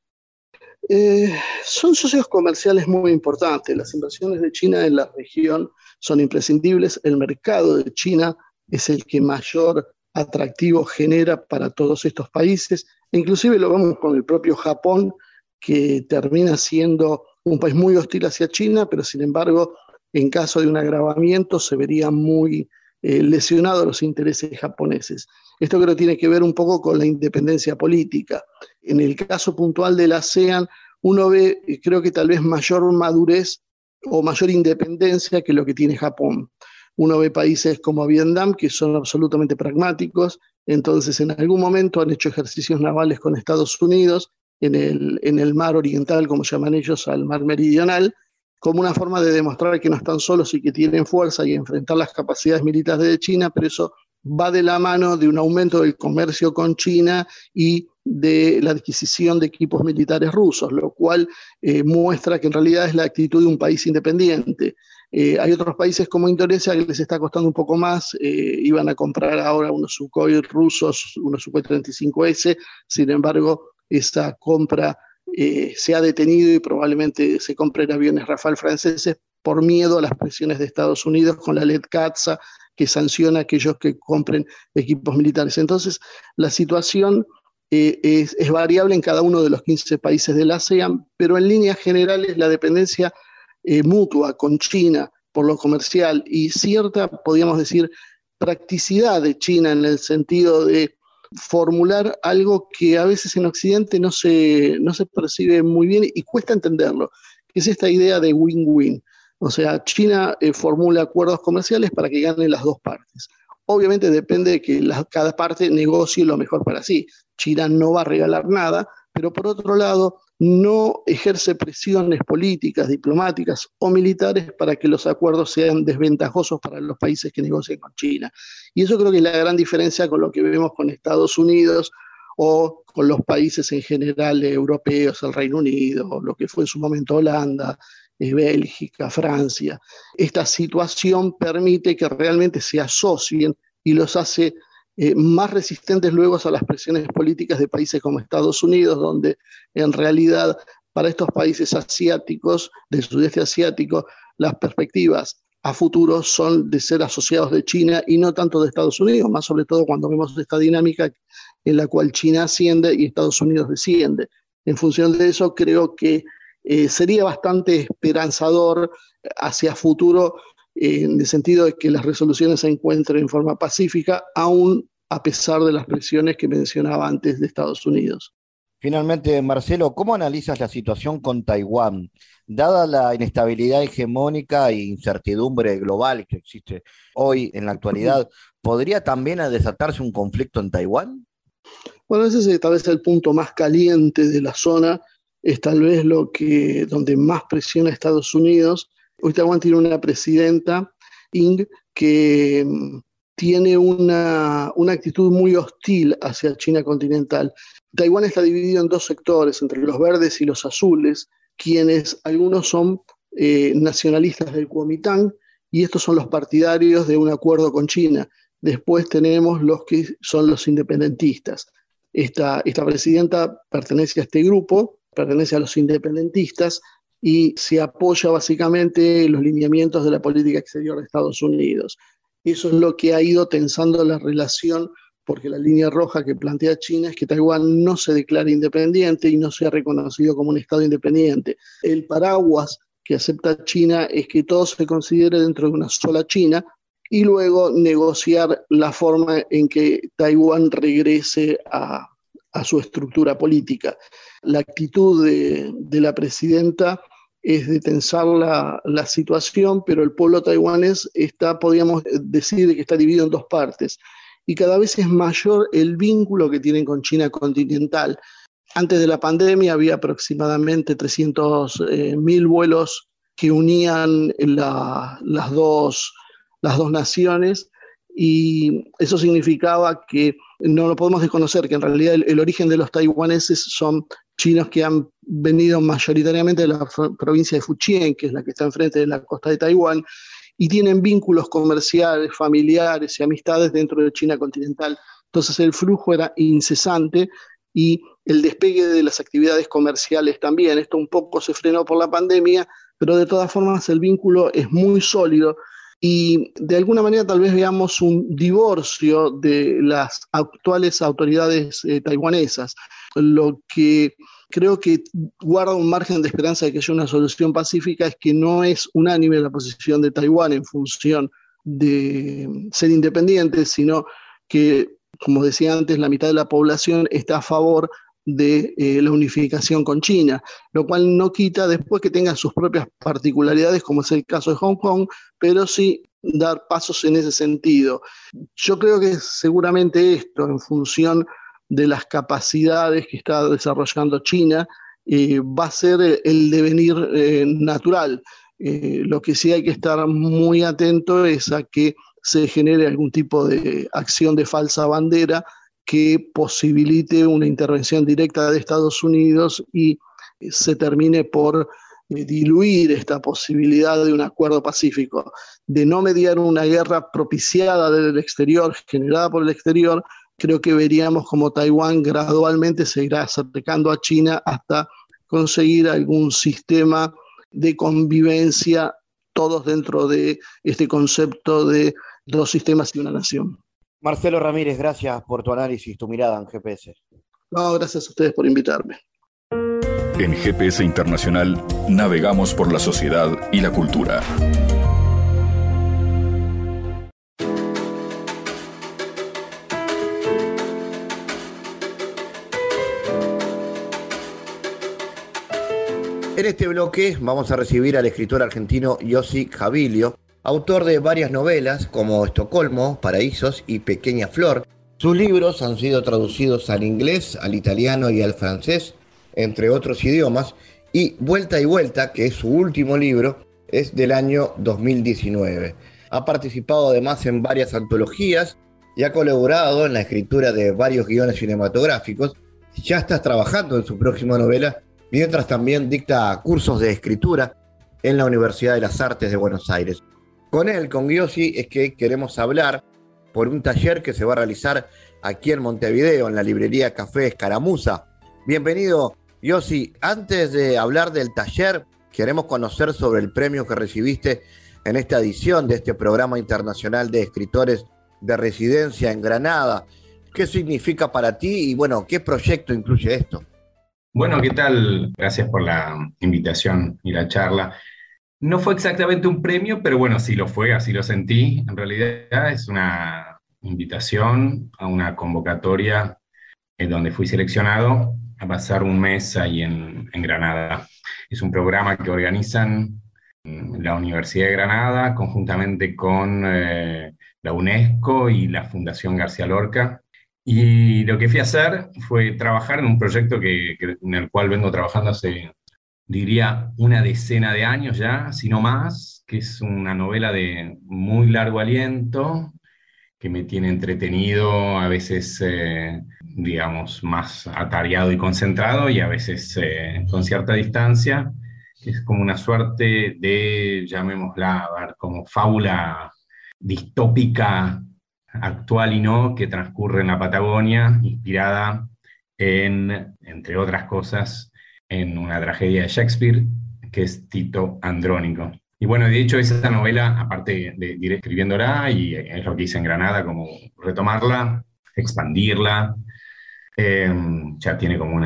Son socios comerciales muy importantes. Las inversiones de China en la región son imprescindibles. El mercado de China es el que mayor atractivo genera para todos estos países. E inclusive lo vemos con el propio Japón, que termina siendo un país muy hostil hacia China, pero sin embargo, en caso de un agravamiento, se verían muy lesionados los intereses japoneses. Esto creo que tiene que ver un poco con la independencia política. En el caso puntual de la ASEAN, uno ve, creo que tal vez mayor madurez o mayor independencia que lo que tiene Japón. Uno ve países como Vietnam que son absolutamente pragmáticos, entonces en algún momento han hecho ejercicios navales con Estados Unidos en el mar oriental, como llaman ellos, al mar meridional, como una forma de demostrar que no están solos y que tienen fuerza y enfrentar las capacidades militares de China, pero eso va de la mano de un aumento del comercio con China y de la adquisición de equipos militares rusos, lo cual muestra que en realidad es la actitud de un país independiente. Hay otros países como Indonesia que les está costando un poco más, iban a comprar ahora unos Sukhoi rusos, unos Sukhoi 35S, sin embargo, esa compra se ha detenido y probablemente se compren aviones Rafale franceses por miedo a las presiones de Estados Unidos con la ley CAATSA, que sanciona a aquellos que compren equipos militares. Entonces, la situación es variable en cada uno de los 15 países de la ASEAN, pero en líneas generales la dependencia mutua con China por lo comercial y cierta, podríamos decir, practicidad de China en el sentido de formular algo que a veces en Occidente no se percibe muy bien y cuesta entenderlo, que es esta idea de win-win. O sea, China formula acuerdos comerciales para que ganen las dos partes. Obviamente depende de que cada parte negocie lo mejor para sí. China no va a regalar nada, pero por otro lado no ejerce presiones políticas, diplomáticas o militares para que los acuerdos sean desventajosos para los países que negocian con China. Y eso creo que es la gran diferencia con lo que vemos con Estados Unidos o con los países en general europeos, el Reino Unido, o lo que fue en su momento Holanda, Bélgica, Francia. Esta situación permite que realmente se asocien y los hace más resistentes luego a las presiones políticas de países como Estados Unidos, donde en realidad para estos países asiáticos, del sudeste asiático, las perspectivas a futuro son de ser asociados de China y no tanto de Estados Unidos, más sobre todo cuando vemos esta dinámica en la cual China asciende y Estados Unidos desciende. En función de eso, creo que sería bastante esperanzador hacia futuro, en el sentido de que las resoluciones se encuentren en forma pacífica, aún a pesar de las presiones que mencionaba antes de Estados Unidos. Finalmente, Marcelo, ¿cómo analizas la situación con Taiwán? Dada la inestabilidad hegemónica e incertidumbre global que existe hoy en la actualidad, ¿podría también desatarse un conflicto en Taiwán? Bueno, ese es tal vez el punto más caliente de la zona, es tal vez donde más presiona a Estados Unidos. Hoy Taiwán tiene una presidenta, Ing, que tiene una actitud muy hostil hacia China continental. Taiwán está dividido en dos sectores, entre los verdes y los azules, quienes algunos son nacionalistas del Kuomintang, y estos son los partidarios de un acuerdo con China. Después tenemos los que son los independentistas. Esta presidenta pertenece a este grupo, pertenece a los independentistas, y se apoya básicamente en los lineamientos de la política exterior de Estados Unidos. Eso es lo que ha ido tensando la relación, porque la línea roja que plantea China es que Taiwán no se declare independiente y no sea reconocido como un Estado independiente. El paraguas que acepta China es que todo se considere dentro de una sola China y luego negociar la forma en que Taiwán regrese a su estructura política. La actitud de la presidenta es de tensar la situación, pero el pueblo taiwanés podríamos decir que está dividido en dos partes. Y cada vez es mayor el vínculo que tienen con China continental. Antes de la pandemia había aproximadamente 300.000 vuelos que unían las dos naciones, y eso significaba que no lo podemos desconocer, que en realidad el origen de los taiwaneses son chinos que han venido mayoritariamente de la provincia de Fujian, que es la que está enfrente de la costa de Taiwán, y tienen vínculos comerciales, familiares y amistades dentro de China continental. Entonces el flujo era incesante y el despegue de las actividades comerciales también. Esto un poco se frenó por la pandemia, pero de todas formas el vínculo es muy sólido y de alguna manera tal vez veamos un divorcio de las actuales autoridades taiwanesas, lo que creo que guarda un margen de esperanza de que haya una solución pacífica. Es que no es unánime la posición de Taiwán en función de ser independiente, sino que, como decía antes, la mitad de la población está a favor de la unificación con China, lo cual no quita después que tengan sus propias particularidades, como es el caso de Hong Kong, pero sí dar pasos en ese sentido. Yo creo que seguramente esto, en función de las capacidades que está desarrollando China, va a ser el devenir natural. Lo que sí hay que estar muy atento es a que se genere algún tipo de acción de falsa bandera que posibilite una intervención directa de Estados Unidos y se termine por diluir esta posibilidad de un acuerdo pacífico, de no mediar una guerra propiciada desde el exterior, generada por el exterior. Creo que veríamos como Taiwán gradualmente se irá acercando a China hasta conseguir algún sistema de convivencia, todos dentro de este concepto de dos sistemas y una nación. Marcelo Ramírez, gracias por tu análisis, tu mirada en GPS. No, gracias a ustedes por invitarme. En GPS Internacional navegamos por la sociedad y la cultura. En este bloque vamos a recibir al escritor argentino Yossi Jabilio, autor de varias novelas como Estocolmo, Paraísos y Pequeña Flor. Sus libros han sido traducidos al inglés, al italiano y al francés, entre otros idiomas, y Vuelta y Vuelta, que es su último libro, es del año 2019. Ha participado además en varias antologías y ha colaborado en la escritura de varios guiones cinematográficos. Ya está trabajando en su próxima novela, mientras también dicta cursos de escritura en la Universidad de las Artes de Buenos Aires. Con él, con Gyasi, es que queremos hablar por un taller que se va a realizar aquí en Montevideo, en la librería Café Escaramuza. Bienvenido, Gyasi. Antes de hablar del taller, queremos conocer sobre el premio que recibiste en esta edición de este programa internacional de escritores de residencia en Granada. ¿Qué significa para ti y, bueno, qué proyecto incluye esto? Bueno, ¿qué tal? Gracias por la invitación y la charla. No fue exactamente un premio, pero bueno, sí lo fue, así lo sentí. En realidad es una invitación a una convocatoria en donde fui seleccionado a pasar un mes ahí en Granada. Es un programa que organizan la Universidad de Granada conjuntamente con la UNESCO y la Fundación García Lorca. Y lo que fui a hacer fue trabajar en un proyecto en el cual vengo trabajando hace, diría, una decena de años ya, si no más, que es una novela de muy largo aliento, que me tiene entretenido, a veces, digamos, más atareado y concentrado, y a veces con cierta distancia, que es como una suerte de, llamémosla, a ver, como fábula distópica, actual y no, que transcurre en la Patagonia, inspirada entre otras cosas, en una tragedia de Shakespeare, que es Tito Andrónico. Y bueno, de hecho esa novela, aparte de ir escribiéndola, y es lo que hice en Granada, como retomarla, expandirla, ya tiene como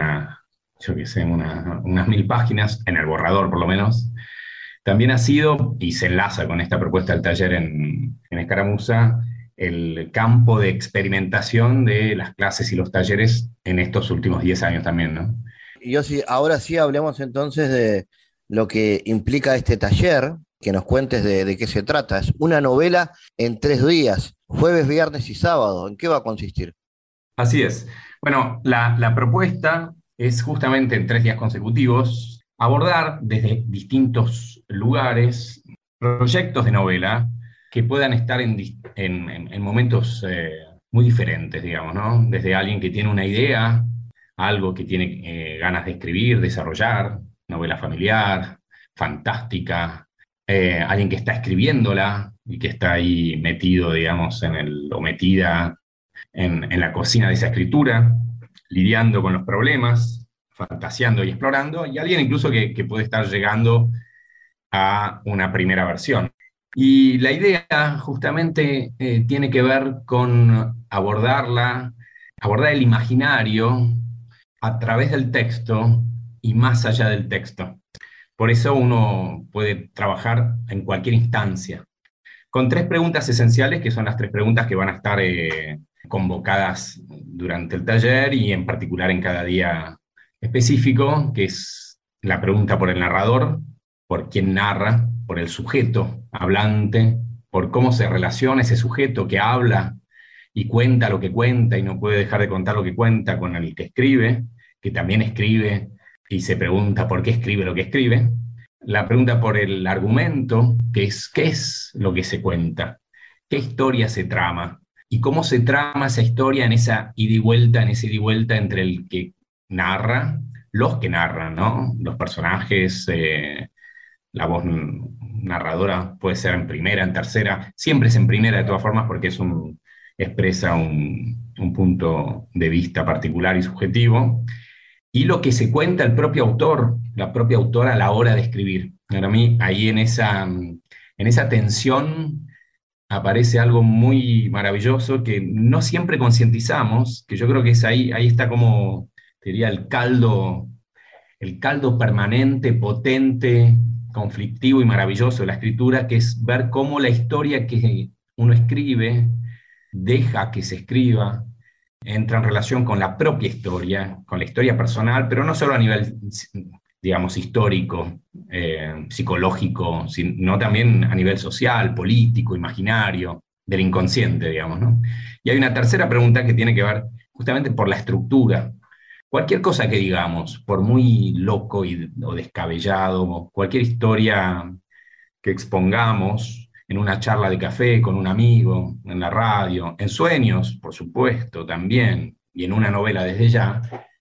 unas 1000 páginas, en el borrador por lo menos. También ha sido, y se enlaza con esta propuesta del taller en Escaramuza, el campo de experimentación de las clases y los talleres en estos últimos 10 años también, ¿no? Gyasi, ahora sí hablemos entonces de lo que implica este taller, que nos cuentes de qué se trata. Es una novela en 3 días, jueves, viernes y sábado. ¿En qué va a consistir? Así es. Bueno, la propuesta es justamente en 3 días consecutivos abordar desde distintos lugares proyectos de novela que puedan estar en momentos muy diferentes, digamos, ¿no? Desde alguien que tiene una idea, algo que tiene ganas de escribir, desarrollar, novela familiar, fantástica, alguien que está escribiéndola y que está ahí metido, digamos, o metida en la cocina de esa escritura, lidiando con los problemas, fantaseando y explorando, y alguien incluso que puede estar llegando a una primera versión. Y la idea justamente tiene que ver con abordar el imaginario a través del texto y más allá del texto. Por eso uno puede trabajar en cualquier instancia, con 3 preguntas esenciales, que son las 3 preguntas que van a estar convocadas durante el taller y en particular en cada día específico, que es la pregunta por el narrador, por quién narra, por el sujeto hablante, por cómo se relaciona ese sujeto que habla y cuenta lo que cuenta y no puede dejar de contar lo que cuenta, con el que escribe, que también escribe y se pregunta por qué escribe lo que escribe. La pregunta por el argumento, que es qué es lo que se cuenta, qué historia se trama y cómo se trama esa historia en esa ida y vuelta, entre el que narra, los que narran, ¿no? Los personajes, la voz narradora puede ser en primera, en tercera, siempre es en primera de todas formas porque expresa un punto de vista particular y subjetivo, y lo que se cuenta el propio autor, la propia autora a la hora de escribir. Para mí, ahí en esa tensión aparece algo muy maravilloso que no siempre concientizamos, que yo creo que es ahí está como, diría, el caldo permanente, potente, conflictivo y maravilloso de la escritura, que es ver cómo la historia que uno escribe, deja que se escriba, entra en relación con la propia historia, con la historia personal, pero no solo a nivel, digamos, histórico, psicológico, sino también a nivel social, político, imaginario, del inconsciente, digamos, ¿no? Y hay una tercera pregunta que tiene que ver justamente por la estructura. Cualquier cosa que digamos, por muy loco o descabellado, cualquier historia que expongamos en una charla de café con un amigo, en la radio, en sueños, por supuesto, también, y en una novela desde ya,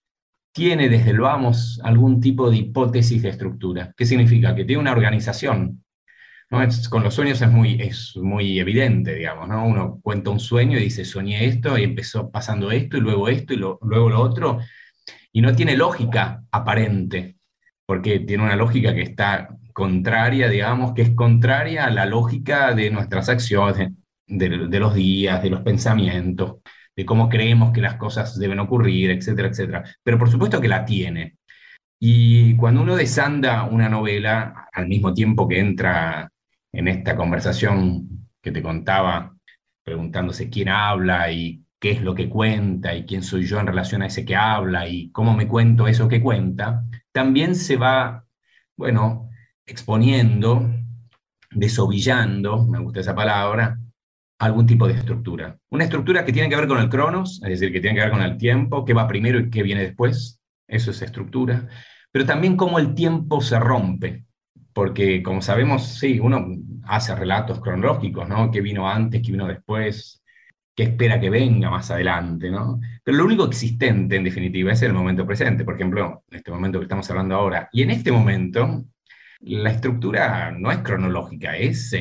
tiene desde el vamos algún tipo de hipótesis de estructura. ¿Qué significa? Que tiene una organización, ¿no? Con los sueños es muy evidente, digamos, ¿no? Uno cuenta un sueño y dice, soñé esto, y empezó pasando esto, y luego esto, y luego lo otro, y no tiene lógica aparente, porque tiene una lógica que está contraria, digamos, que es contraria a la lógica de nuestras acciones, de los días, de los pensamientos, de cómo creemos que las cosas deben ocurrir, etcétera, etcétera. Pero por supuesto que la tiene. Y cuando uno desanda una novela, al mismo tiempo que entra en esta conversación que te contaba, preguntándose quién habla y qué es lo que cuenta y quién soy yo en relación a ese que habla y cómo me cuento eso que cuenta, también se va, bueno, exponiendo, desovillando, me gusta esa palabra, algún tipo de estructura. Una estructura que tiene que ver con el cronos, es decir, que tiene que ver con el tiempo, qué va primero y qué viene después, eso es estructura, pero también cómo el tiempo se rompe, porque como sabemos, sí, uno hace relatos cronológicos, ¿no? ¿Qué vino antes, qué vino después, qué espera que venga más adelante, ¿no? Pero lo único existente, en definitiva, es el momento presente, por ejemplo, en este momento que estamos hablando ahora. Y en este momento, la estructura no es cronológica, es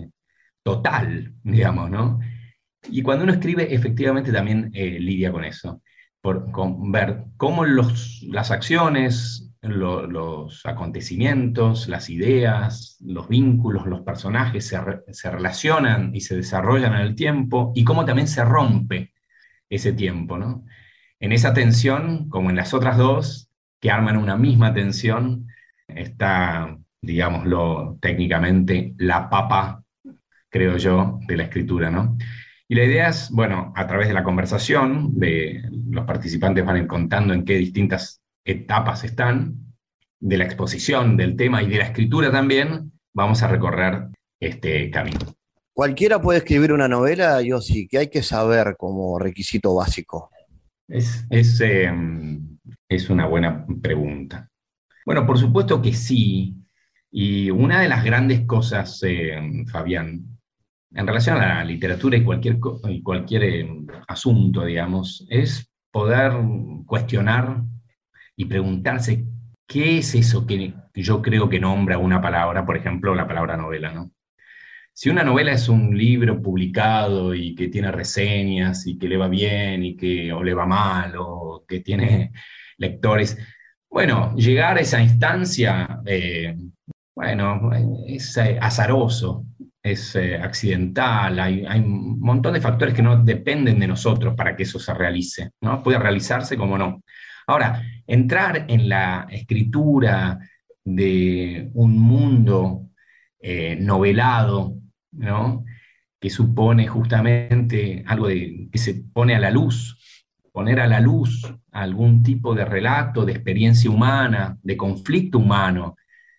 total, digamos, ¿no? Y cuando uno escribe, efectivamente también lidia con eso, con ver cómo las acciones, los acontecimientos, las ideas, los vínculos, los personajes se relacionan y se desarrollan en el tiempo, y cómo también se rompe ese tiempo, ¿no? En esa tensión, como en las otras dos, que arman una misma tensión, está, digámoslo técnicamente, la papa, creo yo, de la escritura, ¿no? Y la idea es, bueno, a través de la conversación, los participantes van a ir contando en qué distintas etapas están, de la exposición del tema y de la escritura también, vamos a recorrer este camino. ¿Cualquiera puede escribir una novela, Yossi? ¿Qué hay que saber como requisito básico? Es una buena pregunta. Bueno, por supuesto que sí, y una de las grandes cosas, Fabián, en relación a la literatura y cualquier asunto, digamos, es poder cuestionar y preguntarse qué es eso que yo creo que nombra una palabra, por ejemplo, la palabra novela, ¿no? Si una novela es un libro publicado y que tiene reseñas y que le va bien o le va mal o que tiene lectores, bueno, llegar a esa instancia, bueno, es azaroso, es accidental, hay un montón de factores que no dependen de nosotros para que eso se realice, ¿no? Puede realizarse como no. Ahora, entrar en la escritura de un mundo novelado, ¿no? Que supone justamente algo que se pone a la luz, poner a la luz algún tipo de relato, de experiencia humana, de conflicto humano,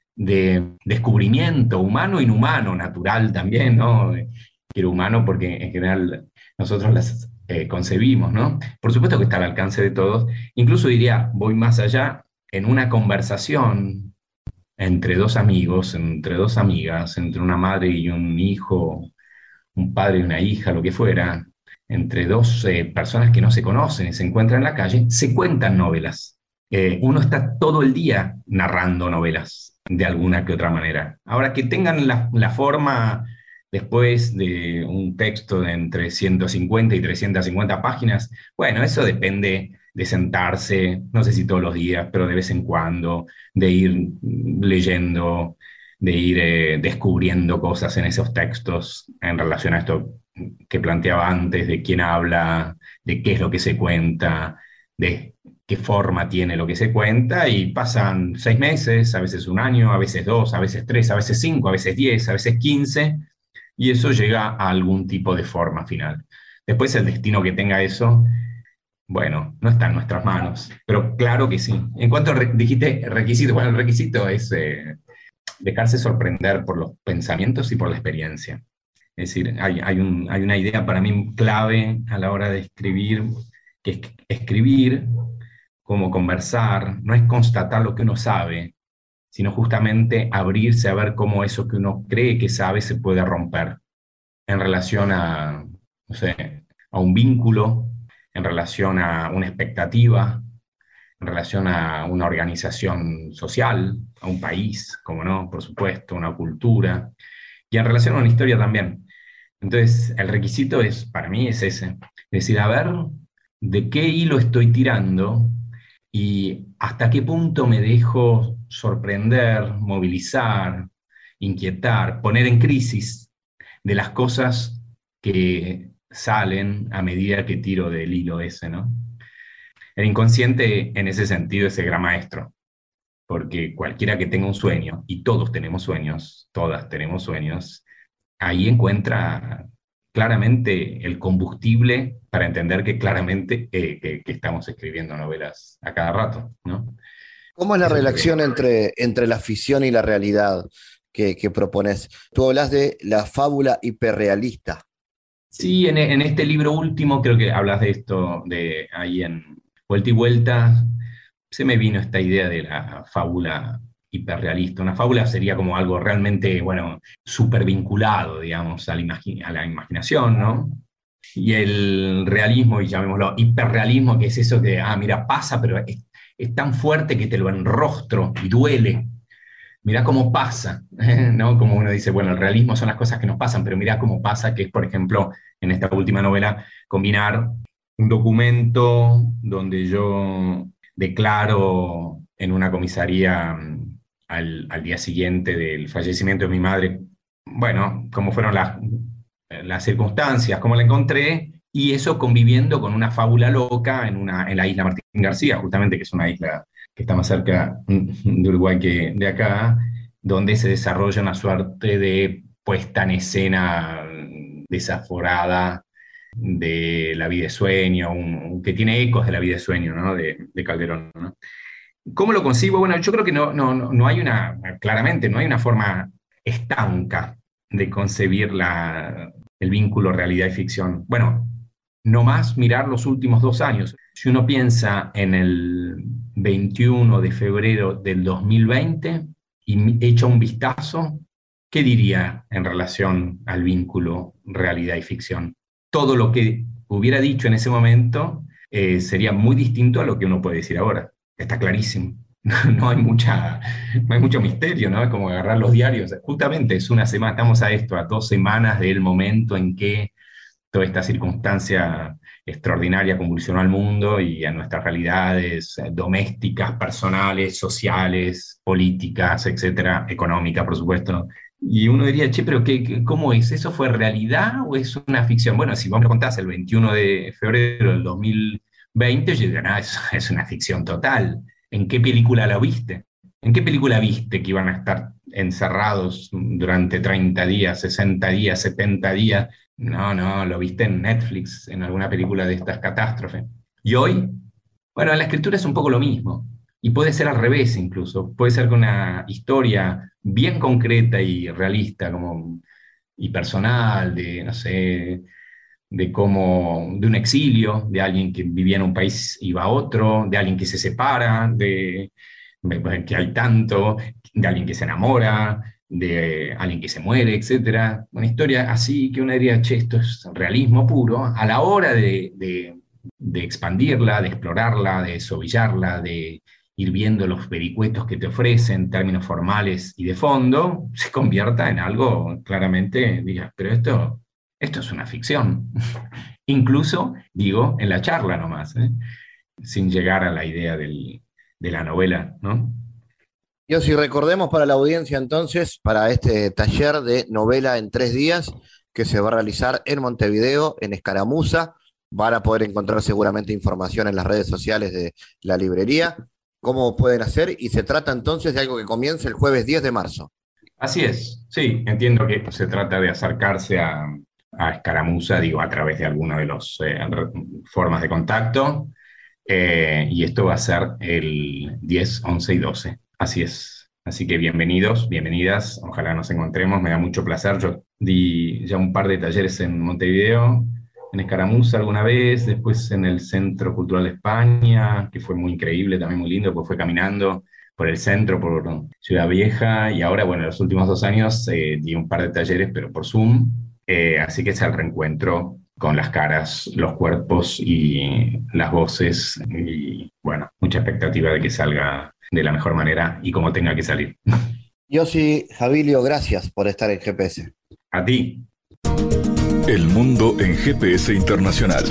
de descubrimiento humano, inhumano, natural también, ¿no? Quiero humano porque en general nosotros las concebimos, ¿no? Por supuesto que está al alcance de todos. Incluso diría, voy más allá, en una conversación entre dos amigos, entre dos amigas, entre una madre y un hijo, un padre y una hija, lo que fuera, entre dos personas que no se conocen y se encuentran en la calle, se cuentan novelas. Uno está todo el día narrando novelas, de alguna que otra manera. Ahora, que tengan la forma después de un texto de entre 150 y 350 páginas, bueno, eso depende de sentarse, no sé si todos los días, pero de vez en cuando, de ir leyendo, de ir descubriendo cosas en esos textos en relación a esto que planteaba antes, de quién habla, de qué es lo que se cuenta, de qué forma tiene lo que se cuenta, y pasan 6 meses, a veces 1 año, a veces 2, a veces 3, a veces 5, a veces 10, a veces 15, y eso llega a algún tipo de forma final. Después el destino que tenga eso, bueno, no está en nuestras manos, pero claro que sí. En cuanto dijiste requisito, bueno, el requisito es dejarse sorprender por los pensamientos y por la experiencia. Es decir, hay una idea para mí clave a la hora de escribir, que es escribir como conversar, no es constatar lo que uno sabe, sino justamente abrirse a ver cómo eso que uno cree que sabe se puede romper en relación a, no sé, a un vínculo, en relación a una expectativa, en relación a una organización social, a un país, como no, por supuesto, una cultura, y en relación a una historia también. Entonces, el requisito para mí es ese, es decir, a ver de qué hilo estoy tirando y hasta qué punto me dejo sorprender, movilizar, inquietar, poner en crisis de las cosas que salen a medida que tiro del hilo ese, ¿no? El inconsciente, en ese sentido, es el gran maestro, porque cualquiera que tenga un sueño, y todos tenemos sueños, todas tenemos sueños, ahí encuentra claramente el combustible para entender que claramente que estamos escribiendo novelas a cada rato, ¿no? ¿Cómo es la Eso relación entre la ficción y la realidad que propones? Tú hablas de la fábula hiperrealista. Sí, en este libro último creo que hablas de esto, de ahí en Vuelta y Vuelta, se me vino esta idea de la fábula hiperrealista. Una fábula sería como algo realmente, bueno, súper vinculado, digamos, a la imaginación, ¿no? Y el realismo, y llamémoslo hiperrealismo, que es eso que, mira, pasa, pero es tan fuerte que te lo enrostro y duele. Mirá cómo pasa, ¿no? Como uno dice, bueno, el realismo son las cosas que nos pasan, pero mirá cómo pasa, que es, por ejemplo, en esta última novela, combinar un documento donde yo declaro en una comisaría al día siguiente del fallecimiento de mi madre, bueno, cómo fueron las circunstancias, cómo la encontré, y eso conviviendo con una fábula loca en la isla Martín García, justamente, que es una isla que está más cerca de Uruguay que de acá, donde se desarrolla una suerte de puesta en escena desaforada de La vida de sueño, que tiene ecos de La vida de sueño, ¿no? de Calderón, ¿no? ¿Cómo lo concibo? Bueno, yo creo que no hay claramente, no hay una forma estanca de concebir el vínculo realidad y ficción. Bueno, no más mirar los últimos 2 años. Si uno piensa en el 21 de febrero del 2020 y echa un vistazo, ¿qué diría en relación al vínculo realidad y ficción? Todo lo que hubiera dicho en ese momento sería muy distinto a lo que uno puede decir ahora. Está clarísimo. No hay mucho misterio, ¿no? Es como agarrar los diarios. Justamente es una semana, estamos a 2 semanas del momento en que toda esta circunstancia extraordinaria convulsionó al mundo y a nuestras realidades domésticas, personales, sociales, políticas, etcétera, económicas, por supuesto. Y uno diría, che, pero ¿cómo es? ¿Eso fue realidad o es una ficción? Bueno, si vos me contás el 21 de febrero del 2020, yo diría, no, es una ficción total. ¿En qué película la viste? ¿En qué película viste que iban a estar encerrados durante 30 días, 60 días, 70 días? No, lo viste en Netflix, en alguna película de estas catástrofes. Y hoy, bueno, la escritura es un poco lo mismo. Y puede ser al revés incluso. Puede ser con una historia bien concreta y realista y personal, no sé, de un exilio, de alguien que vivía en un país y va a otro, de alguien que se separa, que hay tanto, de alguien que se enamora, de alguien que se muere, etc. Una historia así que uno diría, che, esto es realismo puro. A la hora de expandirla, de explorarla, de sobillarla, de ir viendo los vericuetos que te ofrecen, términos formales y de fondo, se convierta en algo claramente, digas, pero esto es una ficción. Incluso, digo, en la charla nomás, sin llegar a la idea de la novela, ¿no? Yo, si recordemos para la audiencia entonces, para este taller de novela en 3 días, que se va a realizar en Montevideo, en Escaramuza, van a poder encontrar seguramente información en las redes sociales de la librería, cómo pueden hacer, y se trata entonces de algo que comienza el jueves 10 de marzo. Así es, sí, entiendo que se trata de acercarse a Escaramuza, digo, a través de alguna de las formas de contacto, y esto va a ser el 10, 11 y 12. Así es. Así que bienvenidos, bienvenidas, ojalá nos encontremos, me da mucho placer. Yo di ya un par de talleres en Montevideo, en Escaramuza alguna vez, después en el Centro Cultural de España, que fue muy increíble, también muy lindo, porque fue caminando por el centro, por Ciudad Vieja, y ahora, bueno, en los últimos 2 años di un par de talleres, pero por Zoom, así que es el reencuentro con las caras, los cuerpos y las voces, y bueno, mucha expectativa de que salga de la mejor manera y como tenga que salir. Yossi Jabilio, gracias por estar en GPS. A ti. El mundo en GPS Internacional.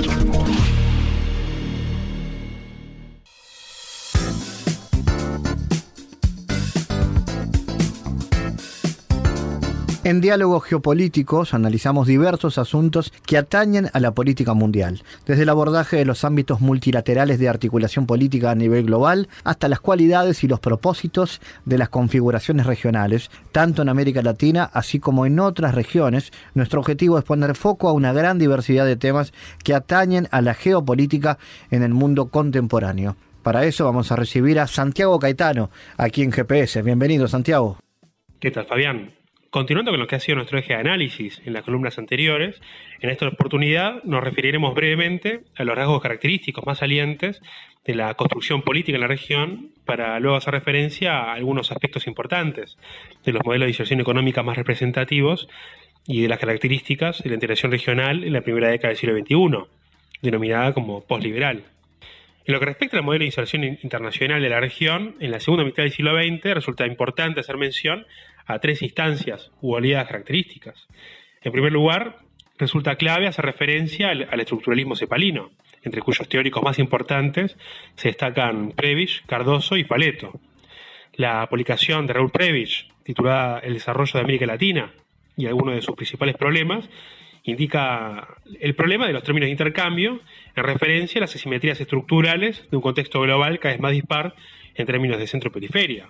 En Diálogos Geopolíticos analizamos diversos asuntos que atañen a la política mundial, desde el abordaje de los ámbitos multilaterales de articulación política a nivel global hasta las cualidades y los propósitos de las configuraciones regionales, tanto en América Latina así como en otras regiones. Nuestro objetivo es poner foco a una gran diversidad de temas que atañen a la geopolítica en el mundo contemporáneo. Para eso vamos a recibir a Santiago Caetano, aquí en GPS. Bienvenido, Santiago. ¿Qué tal, Fabián? Continuando con lo que ha sido nuestro eje de análisis en las columnas anteriores, en esta oportunidad nos referiremos brevemente a los rasgos característicos más salientes de la construcción política en la región, para luego hacer referencia a algunos aspectos importantes de los modelos de inserción económica más representativos y de las características de la integración regional en la primera década del siglo XXI, denominada como postliberal. En lo que respecta al modelo de inserción internacional de la región, en la segunda mitad del siglo XX resulta importante hacer mención a tres instancias u oleadas características. En primer lugar, resulta clave hacer referencia al estructuralismo cepalino, entre cuyos teóricos más importantes se destacan Prebisch, Cardoso y Faleto. La publicación de Raúl Prebisch, titulada El desarrollo de América Latina y algunos de sus principales problemas, indica el problema de los términos de intercambio en referencia a las asimetrías estructurales de un contexto global cada vez más dispar en términos de centro-periferia.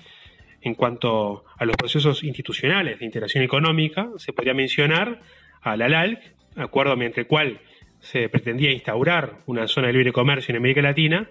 En cuanto a los procesos institucionales de integración económica, se podría mencionar al ALALC, acuerdo mediante el cual se pretendía instaurar una zona de libre comercio en América Latina,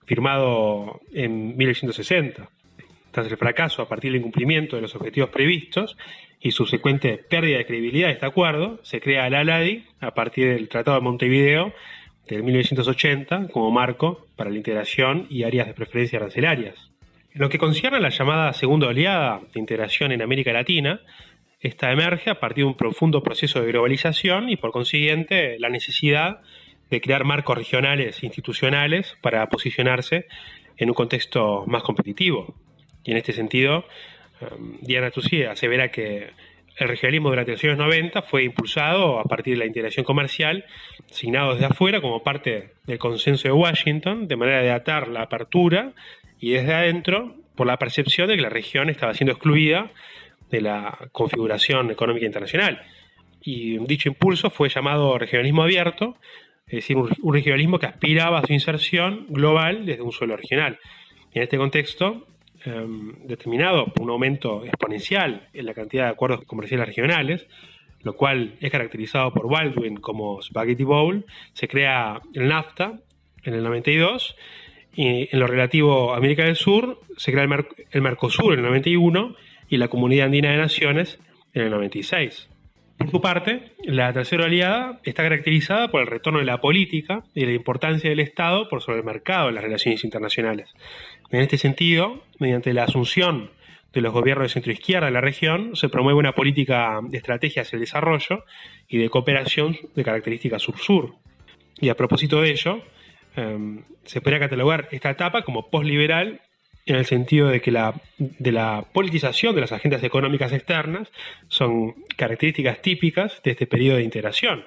firmado en 1960. Tras el fracaso a partir del incumplimiento de los objetivos previstos y subsecuente pérdida de credibilidad de este acuerdo, se crea el ALADI a partir del Tratado de Montevideo de 1980 como marco para la integración y áreas de preferencia arancelarias. En lo que concierne a la llamada segunda oleada de integración en América Latina, esta emerge a partir de un profundo proceso de globalización y, por consiguiente, la necesidad de crear marcos regionales e institucionales para posicionarse en un contexto más competitivo. Y en este sentido, Diana Tussí asevera que el regionalismo durante los años 90 fue impulsado a partir de la integración comercial, signado desde afuera como parte del consenso de Washington, de manera de atar la apertura, y desde adentro por la percepción de que la región estaba siendo excluida de la configuración económica internacional. Y dicho impulso fue llamado regionalismo abierto, es decir, un regionalismo que aspiraba a su inserción global desde un suelo regional. Y en este contexto, determinado por un aumento exponencial en la cantidad de acuerdos comerciales regionales, lo cual es caracterizado por Baldwin como Spaghetti Bowl, se crea el NAFTA en el 92, y en lo relativo a América del Sur se crea el Mercosur en el 91 y la Comunidad Andina de Naciones en el 96. Por su parte, la tercera oleada está caracterizada por el retorno de la política y la importancia del Estado por sobre el mercado en las relaciones internacionales. En este sentido, mediante la asunción de los gobiernos de centroizquierda de la región, se promueve una política de estrategia hacia el desarrollo y de cooperación de características sur-sur. Y a propósito de ello, se podría catalogar esta etapa como postliberal en el sentido de que de la politización de las agendas económicas externas son características típicas de este periodo de integración.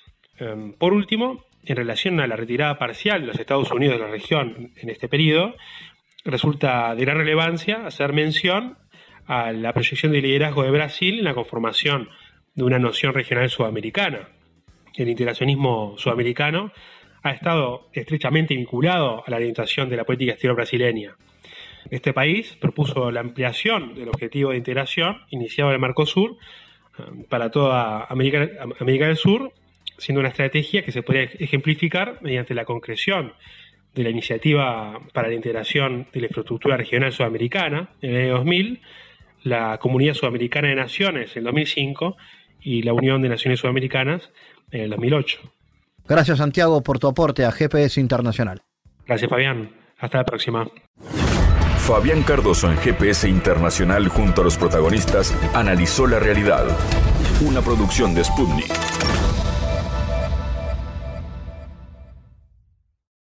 Por último, en relación a la retirada parcial de los Estados Unidos de la región en este periodo, resulta de gran relevancia hacer mención a la proyección de liderazgo de Brasil en la conformación de una noción regional sudamericana. El integracionismo sudamericano ha estado estrechamente vinculado a la orientación de la política exterior brasileña. Este país propuso la ampliación del objetivo de integración iniciado en el Mercosur para toda América del Sur, siendo una estrategia que se podría ejemplificar mediante la concreción de la iniciativa para la integración de la infraestructura regional sudamericana en el año 2000, la Comunidad Sudamericana de Naciones en el 2005 y la Unión de Naciones Sudamericanas en el 2008. Gracias, Santiago, por tu aporte a GPS Internacional. Gracias, Fabián. Hasta la próxima. Fabián Cardoso en GPS Internacional junto a los protagonistas analizó la realidad. Una producción de Sputnik.